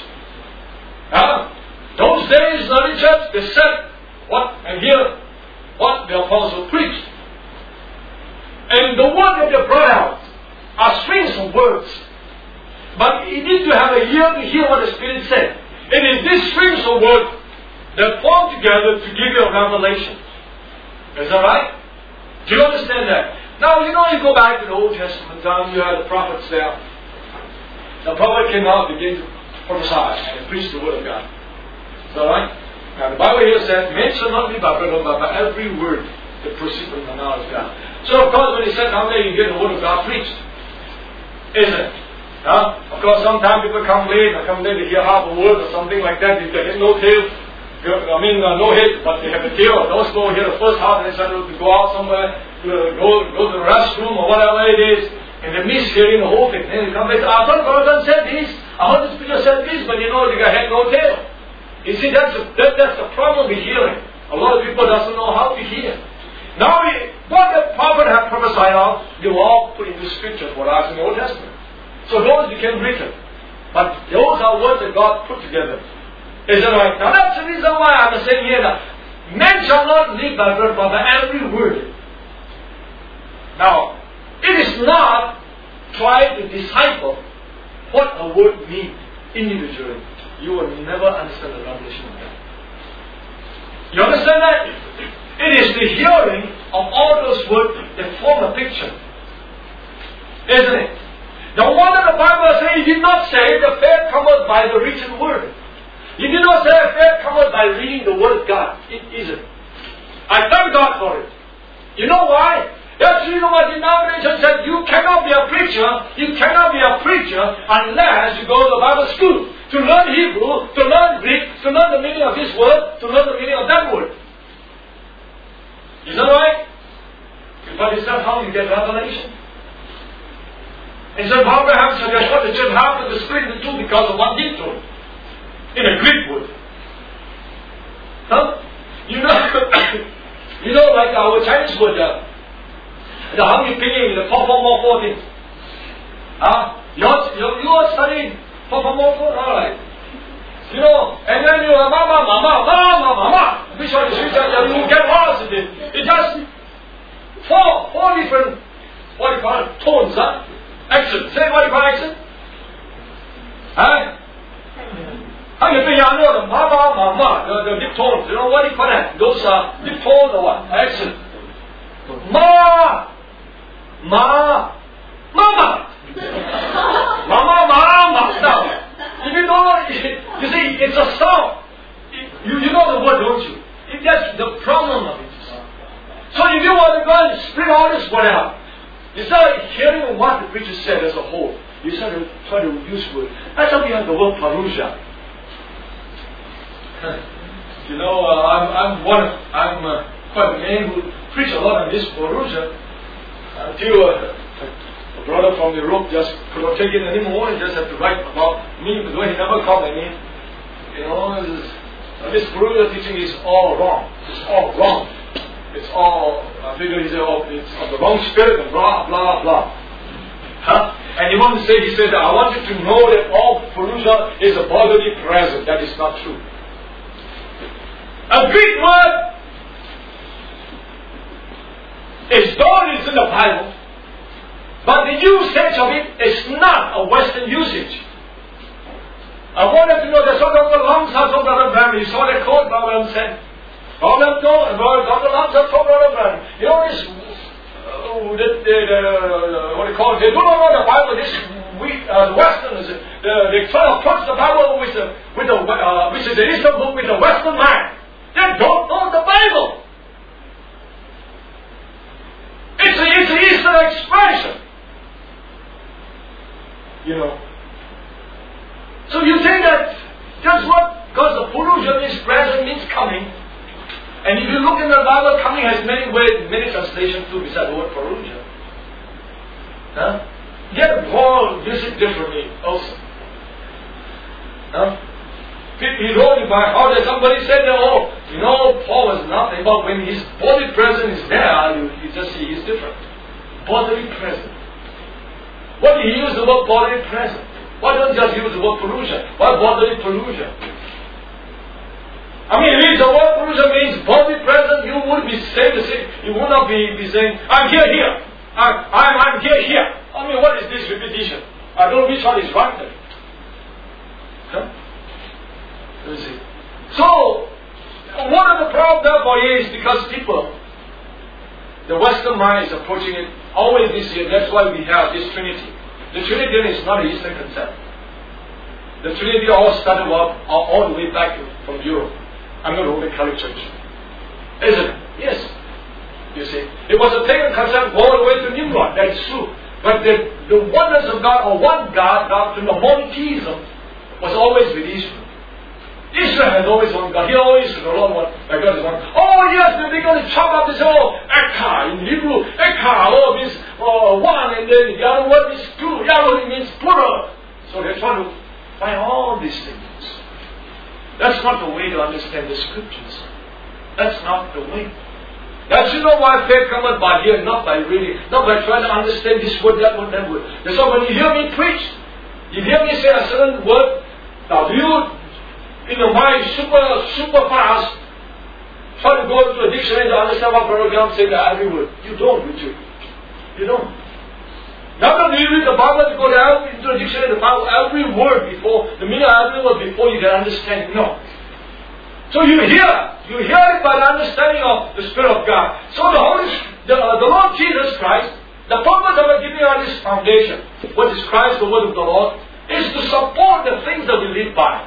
Those days, the early church, they said what and hear what the apostle preached. And the word that they brought out are strings of words. But you need to have a ear to hear what the Spirit said. It is these strings of words that form together to give you a revelation. Is that right? Do you understand that? Now, you know, you go back to the Old Testament time, you had the prophets there. The prophet came out and began to prophesy and preach the word of God. Is that right? Now, the Bible here says, men shall not live by bread alone, but by every word that proceeds from the mouth of God. So, of course, when he said, how many you get the word of God preached? Isn't it? Of course, sometimes people come late to hear half a word or something like that. They get no tail. No head, but they have a tail. Those go here the first half and they start to go out somewhere, go to the restroom or whatever it is, and they miss hearing the whole thing. Then they come back, I thought God said this, I heard the speaker said this, but you know, they got head, no tail. You see, that's the problem with hearing. A lot of people doesn't know how to hear. Now, what the prophet had prophesied of, they were all put into scripture for us in the Old Testament. So those became written. But those are words that God put together. Is that right? Now that's the reason why I'm saying here that men shall not live by bread, but by every word. Now, it is not trying to decipher what a word means individually. You will never understand the revelation of that. You understand that? It is the hearing of all those words that form a picture. Isn't it? Now what did the Bible say? It did not say the faith cometh by the written word. He did not say faith cometh by reading the word of God. It isn't. I thank God for it. You know why? That's the reason why the denomination said you cannot be a preacher, unless you go to the Bible school to learn Hebrew, to learn Greek, to learn the meaning of this word, to learn the meaning of that word. Is that right? But is that how you get revelation? And so Abraham said, that's what the church happened to split the two because of one deep tone. In a Greek word. Huh? You know, like our Chinese word, the Hungry Pinyin, the Popomofo thing. You are studying Popomofo? Alright. You know, and then you mama. Which one is which? You will get lost in it. It just four different, what do you call it, tones, huh? Accent. Say what do you call accent? Huh? How you say, I know the mama, the deep tones. You know what do you call that? Those are deep tones or what? Accent. Mama. Now, if you don't know, you see, it's a sound. You know the word, don't you? That's the problem of it. So if you want to go and split all this word out, instead of hearing what the preacher said as a whole, you start to try to use word. That's how we have the word parousia. You know, I'm quite a man who preach a lot on this parousia until a brother from Europe just could not take it anymore and just had to write about me, but he never called me. You know, this parousia teaching is all wrong. It's all wrong. It's all, I figure he said, it's of the wrong spirit and blah, blah, blah. Huh? And he wants to say, he said, I want you to know that all parousia is a bodily presence. That is not true. A Greek word is though it's in the Bible, but the usage of it is not a Western usage. I wanted to know the sort of the lungs of Brother Branham. You saw that quote Brother Branham said. Brother Dr. Lungs of Brother Branham. You know this, what do you call it? They do not know the Bible. This the Westerners, they try to approach the Bible which is the Eastern book with the Western mind. They don't know the Bible. It's an Eastern expression. You know. So you think that just what? Because the parousia means present, means coming. And if you look in the Bible, coming has many translations too besides the word parousia. Huh? Yet Paul uses it differently also. Huh? He wrote it by heart that somebody said that, Paul was nothing, but when his body presence is there, you just see he's different. Bodily present. Why do you use the word bodily present? Why don't you just use the word parousia? Why bodily parousia? I mean, if the word parousia means bodily present, you would be saying the same. You would not be saying, I'm here. I'm here. I mean, what is this repetition? I don't know which one is right then. Huh? You see. So, one of the problems therefore is because people, the Western mind is approaching it always this year. That's why we have this Trinity. The Trinity is not an Eastern concept. The Trinity all started all the way back from Europe. I'm not Roman Catholic Church. Isn't it? Yes. You see. It was a pagan concept all the way to Nimrod. That's true. But the oneness of God, or one God, doctrine of monotheism, was always with Israel. Israel has always one God. He always, the Lord one, God is one. Oh yes, they're going to chop up this whole Eka in Hebrew. Eka, means one, and then the other word is two. The other means plural. So they're trying to find all these things. That's not the way to understand the scriptures. That's not the way. That's why faith cometh by hearing, not by reading, not by trying to understand this word, that word, that word. That's why when you hear me preach, you hear me say a certain word, now you in your mind super fast, try to go to a dictionary to understand what Brother Graham said every word. You don't, you don't. Not only do you read the Bible to go down into the dictionary, the Bible, every word before, the meaning of every word before you can understand it. No. So you hear it by the understanding of the Spirit of God. So the Lord Jesus Christ, the purpose of giving us this foundation, what is Christ, the word of the Lord, is to support the things that we live by.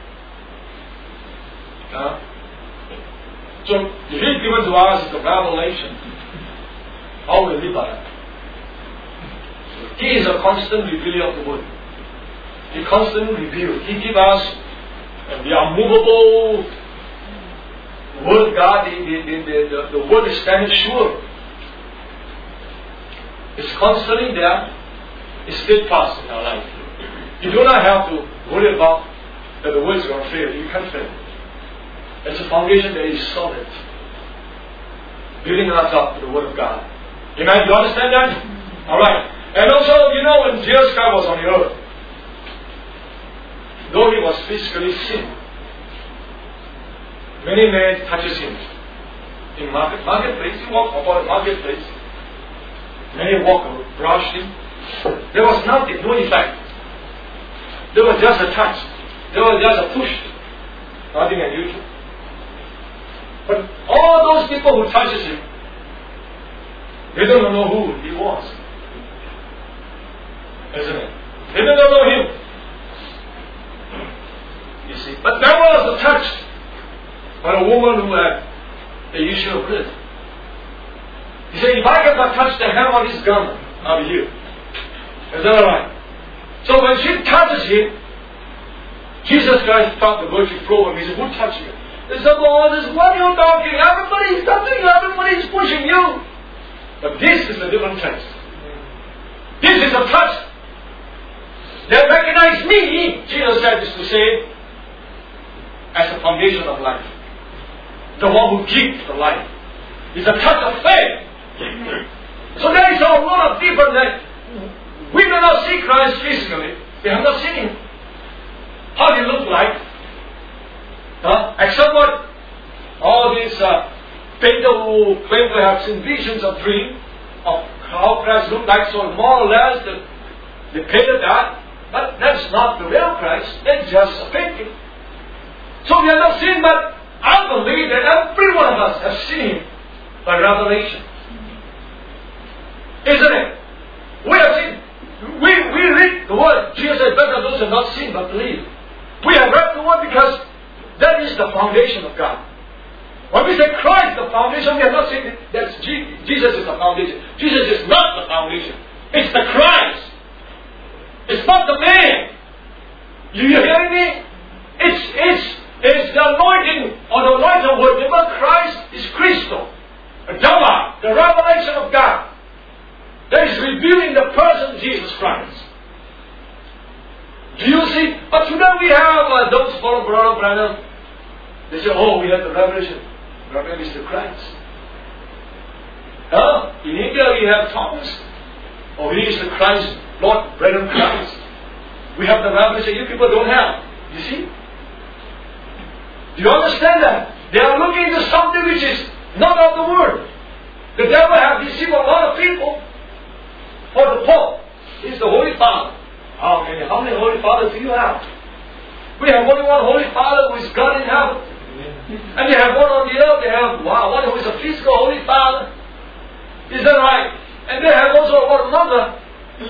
So the gift given to us is the revelation. How we live by it. He is a constant revealer of the word. He constantly reveals. He gives us the unmovable word of God. The word is standing sure. It's constantly there. It's steadfast in our life. You do not have to worry about that the word is going to fail. You can't fail. It's a foundation that is solid. Building us up to the Word of God. Amen? You understand that? Alright. And also, when Jesus Christ was on the earth, though he was physically seen, many men touches him. In marketplace, he walked about the marketplace. Many walk, brushed him. There was nothing, no effect. There was just a touch. There was just a push. Nothing unusual. But all those people who touches him, they don't know who he was. Isn't it? They don't know him. You see. But there was a touch by a woman who had the issue of blood. He said, if I can but touch the hem of his garment, I'll be healed. Is that alright? So when she touches him, Jesus Christ felt the virtue flow and he said, who touched you? They said, Lord, this is what you're talking. Everybody is touching you. Everybody is pushing you. But this is a different touch. This is a touch. They recognize me, Jesus said, is to say, as the foundation of life. The one who gives the life. It's a touch of faith. So there is a lot of difference that we do not see Christ physically. We have not seen him. How do he look like? Except what all these people who claim to have seen visions of dream of how Christ looked like, so more or less they painted that. But that's not the real Christ. That's just a painting. So we have not seen, but I believe that every one of us has seen him by revelation. Isn't it? We have seen. We read the word. Jesus said, better those who have not seen but believe. We have read the word because that is the foundation of God. When we say Christ the foundation, we have not seen that Jesus is the foundation. Jesus is not the foundation. It's the Christ. It's not the man. You hearing me? It's the anointing or the anointing word. Remember, Christ is Christo. Dhamma, the revelation of God. That is revealing the person Jesus Christ. Do you see? But today we have those follow Brother Branham. They say, oh, we have the revelation. Revelation is the Christ. In India we have Thomas. Oh, he is the Christ, Lord Branham Christ. We have the revelation you people don't have. You see? Do you understand that? They are looking into something which is not of the Word. The devil has deceived a lot of people. For the Pope is the Holy Father. How many Holy Fathers do you have? We have only one Holy Father who is God in heaven. And they have one on the earth. They have one who is a physical Holy Father. Is that right? And they have also one mother.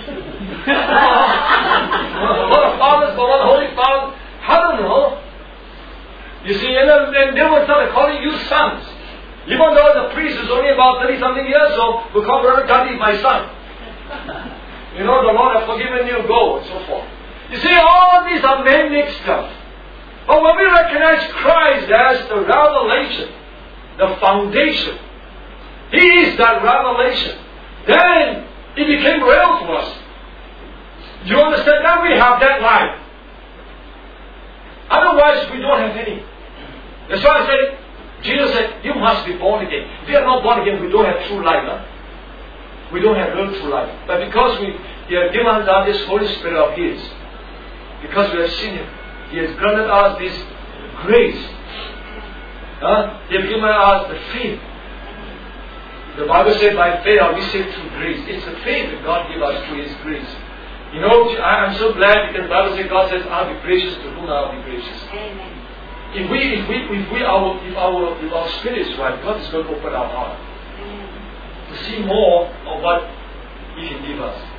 A lot of fathers, but one Holy Father. I don't know. You see, and then they will start calling you sons. Even though the priest is only about 30-something years old, will call Brother Gandhi my son. You know, the Lord has forgiven you, go, and so forth. You see, all these are man-made stuff. But when we recognize Christ as the revelation, the foundation, He is that revelation, then it became real to us. Do you understand? Then we have that life. Otherwise, we don't have any. That's why I said, Jesus said, you must be born again. If you are not born again, we don't have true life. Huh? We don't have real true life. But because He has given us this Holy Spirit of His, because we have seen Him, He has granted us this grace. He has given us the faith. The Bible says, by faith are we saved through grace. It's the faith that God gives us through His grace. You know, I'm so glad because the Bible says, God says, I'll be gracious to whom I'll be gracious. Amen. If our spirit is right, God is going to open our heart to see more of what He can give us.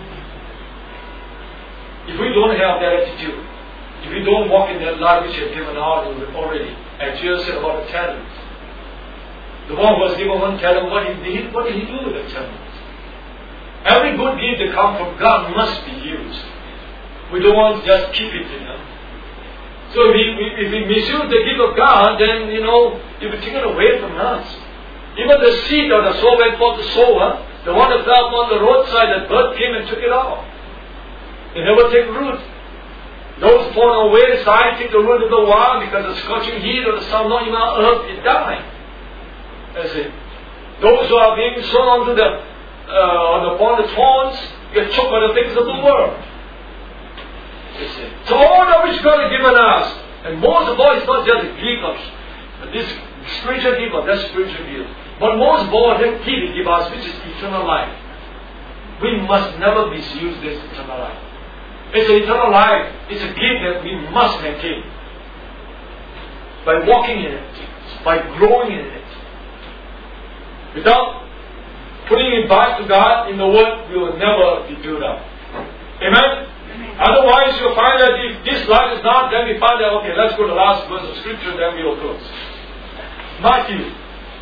If we don't have that attitude, if we don't walk in that life which He has given out already, as Jesus said about the talents, the one who was given one talent, what did he do with the talent? Every good deed that comes from God must be used. We don't want to just keep it, you know. So if we misuse the gift of God, then, you know, it will be taken away from us. Even the seed of the soul went forth to sow, the one that fell upon the roadside, the bird came and took it off. It never take root. Those fallen away side take the root of the wild because the scorching heat of the sun, not even on earth, it died. That's it. Those who are being sown onto upon the thorns get choked by the things of the world. So all that which God has given us, and most of all, it's not just a gift of this spiritual gift or that spiritual gift, but most of all, that gift He gives us, which is eternal life. We must never misuse this eternal life. It's an eternal life. It's a gift that we must maintain. By walking in it, by growing in it. Without putting it back to God in the Word, we will never be built up. Amen? Otherwise, you'll find that if this life is not, then we find that, okay, let's go to the last verse of Scripture, then we will close. Matthew.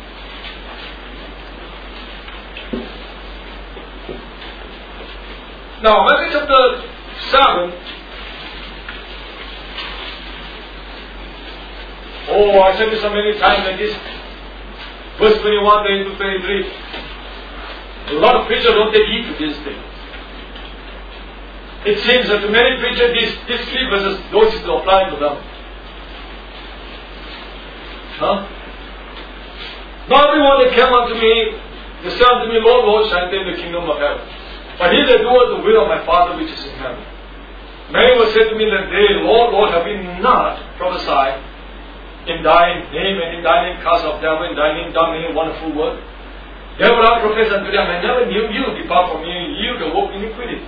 Now, Matthew chapter 7. Oh, I said this so many times like this. Verse 21 to 23. A lot of preachers don't take heed to this thing. It seems that to many preachers, these 3 verses don't seem to apply to them. Huh? Not everyone that came unto me, they say unto me, Lord, Lord, shall enter in the kingdom of heaven. But he that doeth the will of my Father which is in heaven. Many will say to me that day, Lord, Lord, have we not prophesied in thy name, and in thy name cast off devil, in thy name done many wonderful works? Therefore I profess unto them, I never knew you, depart from me, you that walk in iniquity.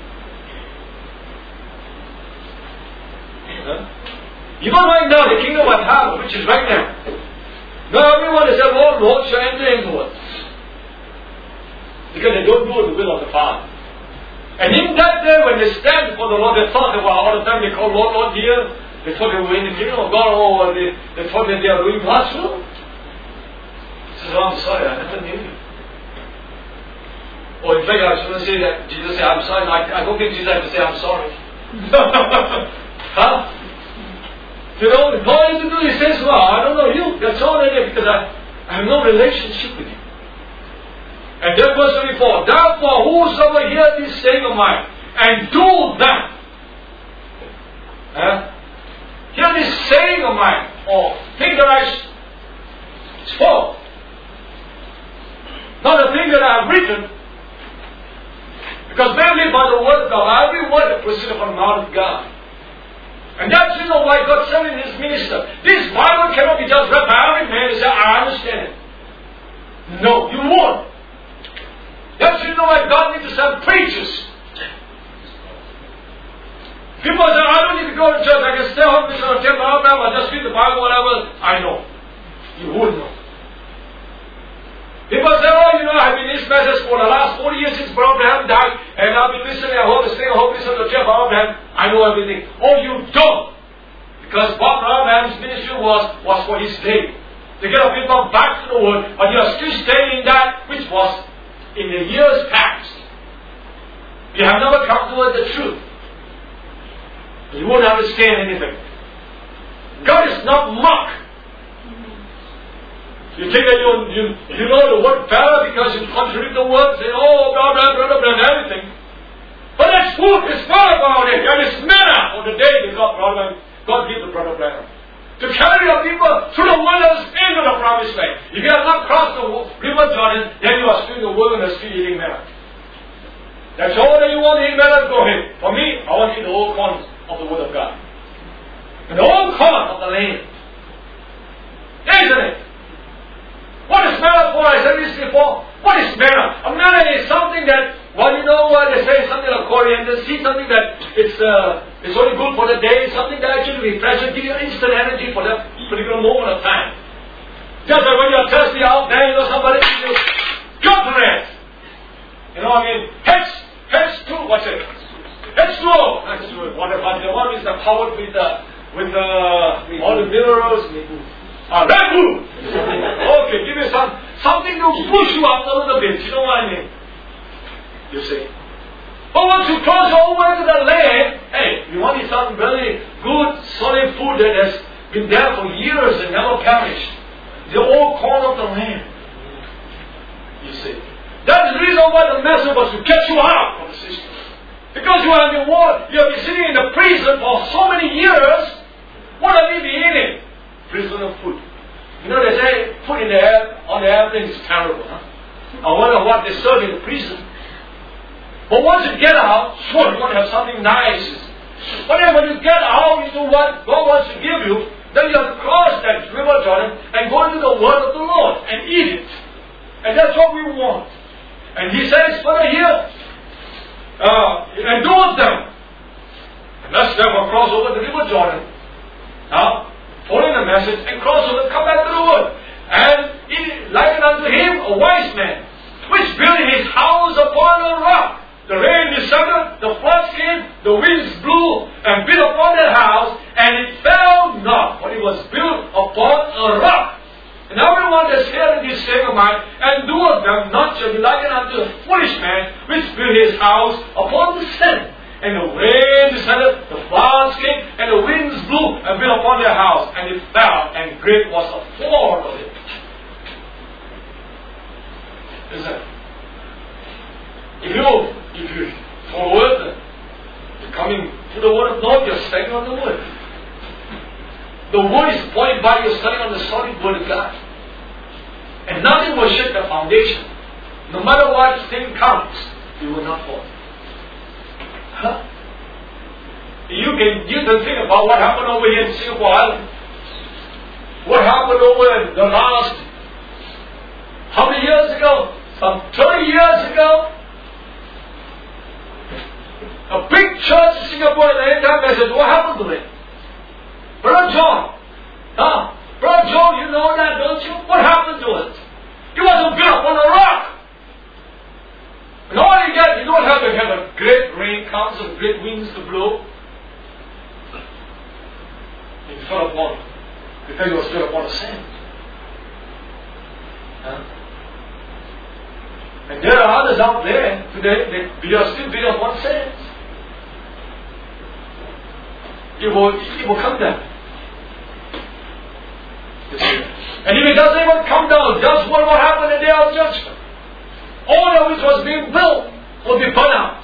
Even right now, the kingdom of heaven, which is right now. Now everyone is saying, Lord, Lord, shall enter into it. Because they don't do the will of the Father. And in that day, when they stand before the Lord, they thought they were all the time they call Lord, Lord here. They thought they were in the kingdom of God, or they thought that they are doing God's will. He says, oh, I'm sorry, I never knew you. Or in fact, I shouldn't say that Jesus said, I'm sorry. I don't think Jesus had to say, I'm sorry. Huh? You know, all you have to do is say, well, I don't know you. That's all I did, because I have no relationship with you. And then verse 24, therefore whosoever hear this saying of mine, and do them. Hear this saying of mine, or thing that I spoke. Not the thing that I have written. Because they live by the word of God. Every word that proceeds from the mouth of God. And that's the reason why God sent in His minister. This Bible cannot be just read by every man and say, I understand it. No, you won't. That's the reason why God needs to send preachers. People say, I don't need to go to church. I can stay home and take my own time. I just read the Bible, whatever. I know. You would know. People say, oh, you know, I've been in this message for the last 40 years since Brother Abraham died, and I've been listening at home, staying at home, listening to Jeff Abraham. I know everything. Oh, you don't. Because Bob Abraham's ministry was for his day. To get people back to the Word, but you are still staying in that which was in the years past. You have never come toward the truth. You won't understand anything. God is not mocked. You think that you know the word better because you contradict the word, say, oh, blah, blah, blah, blah, blah, everything. But that's food is part about it. And it's manna on the day that God gave the brother Branham. To carry your people through the wilderness into the promised land. If you have not crossed the river Jordan, then you are still in the wilderness, still eating manna. That's all that you want to eat manna, go ahead. For me, I want to eat the whole corn of the word of God. And the whole corn of the land. Isn't it? What is manna for? I said this before. What is manna? A manna is something that, well, you know what they say, something like coriander seed, something that it's only good for the day, something that actually refreshes, give you instant energy for that particular moment of time. Just like when you're thirsty out there, you know, somebody gives you good rest. You know what I mean? H2, what's it? H2O. That's good. What is the powered with all the minerals? Red Bull! Okay, give me something to push you up a little bit. You know what I mean? You see. But once you cross over to the land, hey, you want to eat something very good, solid food that has been there for years and never perished. The old corn of the land. You see. That's the reason why the message was to get you out of the system. Because you are in the war, you have been sitting in the prison for so many years. What have you been eating? Prison of food. You know, they say food in the air, on the airplane is terrible, huh? I wonder what they serve in the prison. But once you get out, sure, you want to have something nice, But then when you get out into what God wants to give you, then you have to cross that river Jordan and go into the word of the Lord and eat it. And that's what we want. And he says further here, and do with them. And let's therefore cross over the river Jordan. Following the message and cross over, come back to the word. And it likened unto him a wise man, which built his house upon a rock. The rain descended, the floods came, the winds blew and beat upon that house, and it fell not, for it was built upon a rock. And everyone that's hearing this saying of mine, and do of them not shall be likened unto a foolish man, which built his house upon the sand. And the rain descended, the floods came, and the winds blew and beat upon their house, and it fell, and great was the fall of it. Listen. If you follow it, you're coming to the word of God, you're standing on the word. The word is pointed by you're standing on the solid word of God. And nothing will shake the foundation. No matter what thing comes, you will not fall. You can think about what happened over here in Singapore Island. What happened over in the last, how many years ago? Some 30 years ago. A big church in Singapore at the end time message. What happened to it? Brother John. Brother John, you know that, don't you? What happened to it? It wasn't built on a rock. And all you get, you don't have to have a great rain comes and great winds to blow. It fell upon, because it was built upon the sand. And there are others out there today, they are still built upon sand. It will come down. And if it doesn't even come down, just what will happen in the day of judgment? All of which was being built will be burned out.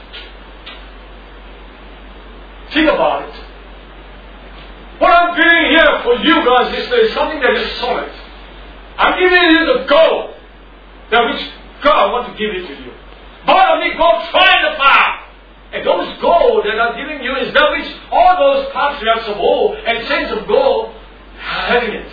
Think about it. What I'm doing here for you guys is something that is solid. I'm giving you the gold that which God wants to give it to you. But me go try the fire. And those gold that I'm giving you is that which all those patriarchs of old and saints of gold are having it.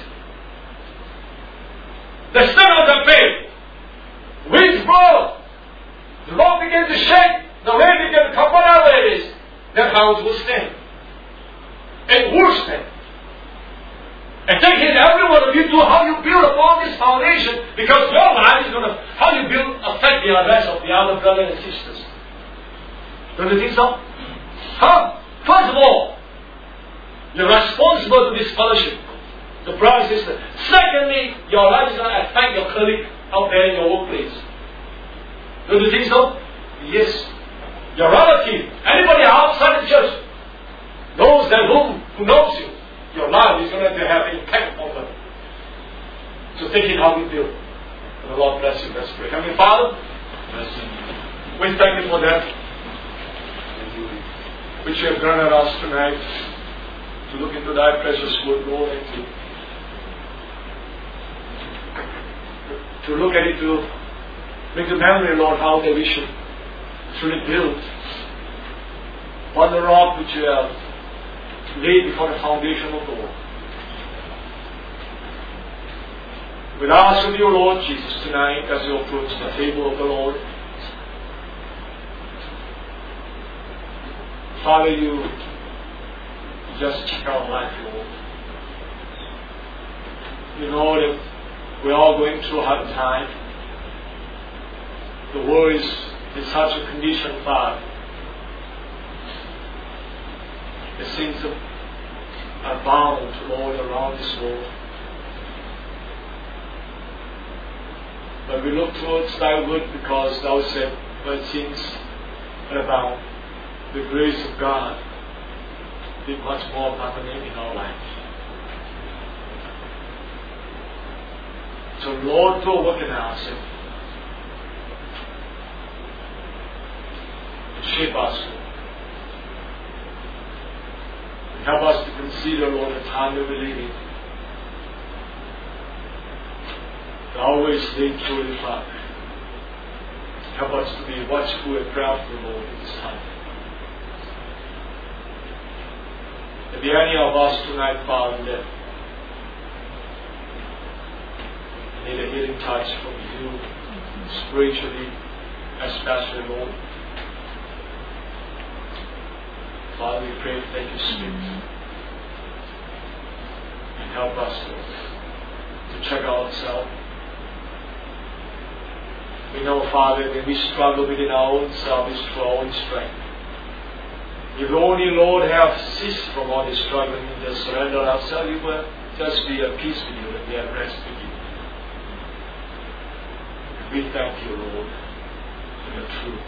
The center of the faith. Winds blow. The Lord began to shake. The rain began to come, whatever it is. That house will stand. It will stand. And take it, every one of you, to how you build upon this foundation, because your life is going to, how you build, affect the rest of the other brothers and sisters. Don't you think so? First of all, you're responsible to this fellowship, the brother and sister. Secondly, your life is going to affect your colleague out there in your workplace. Don't you think so? Yes. Your relative, anybody outside the church, knows that who knows you, your life is going to have an impact on them. So take it how we build. And the Lord bless you. Let's pray. Heavenly Father, we thank you for that which you have granted us tonight to look into thy precious word, Lord, and to look at it, to make the memory, Lord, how that we should truly build on the rock which you have laid before the foundation of the world. We ask of you, Lord Jesus, tonight as you approach the table of the Lord. Father, you just check our life, Lord. You know that we're all going through a hard time. The world is in such a condition, Father. The sins are bound, Lord, around this world. But we look towards thy word because thou said, when sins are abound, the grace of God be much more permanent in our life. So Lord, do a work in us and shape us, Lord. And help us to consider, Lord, the time that we live in. To always live truly, Father. Help us to be watchful and prayerful, Lord, in this time. If there are any of us tonight, Father, that need a healing touch from you, spiritually, especially, Lord. Father, we pray, thank you, Spirit. And help us, Lord, to check ourselves. We know, Father, that we struggle within our own self is to our own strength. If only, Lord, have ceased from all this struggling and just surrender ourselves, we will just be at peace with you and be at rest with you. We thank you, Lord, for your truth.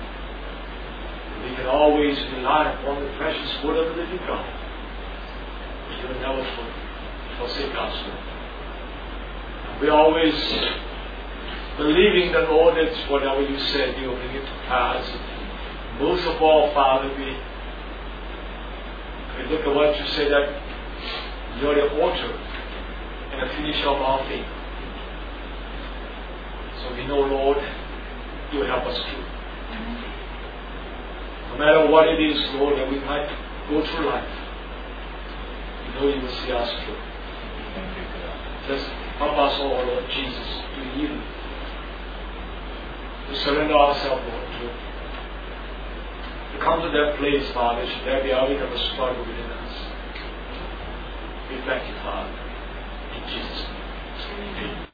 We can always rely upon the precious word of the living God. You will never forsake us, Lord. And we always believing that, Lord, that whatever you said, you will bring it to pass. Most of all, Father, we look at what you said, that you're the author and the finisher of our faith. So we know, Lord, you will help us through. No matter what it is, Lord, that we might go through life, we know you will see us through. Just help us all, Lord Jesus, to yield, to surrender ourselves, Lord, to come to that place, Father, should there be any of a struggle within us. We thank you, Father, in Jesus' name. Amen.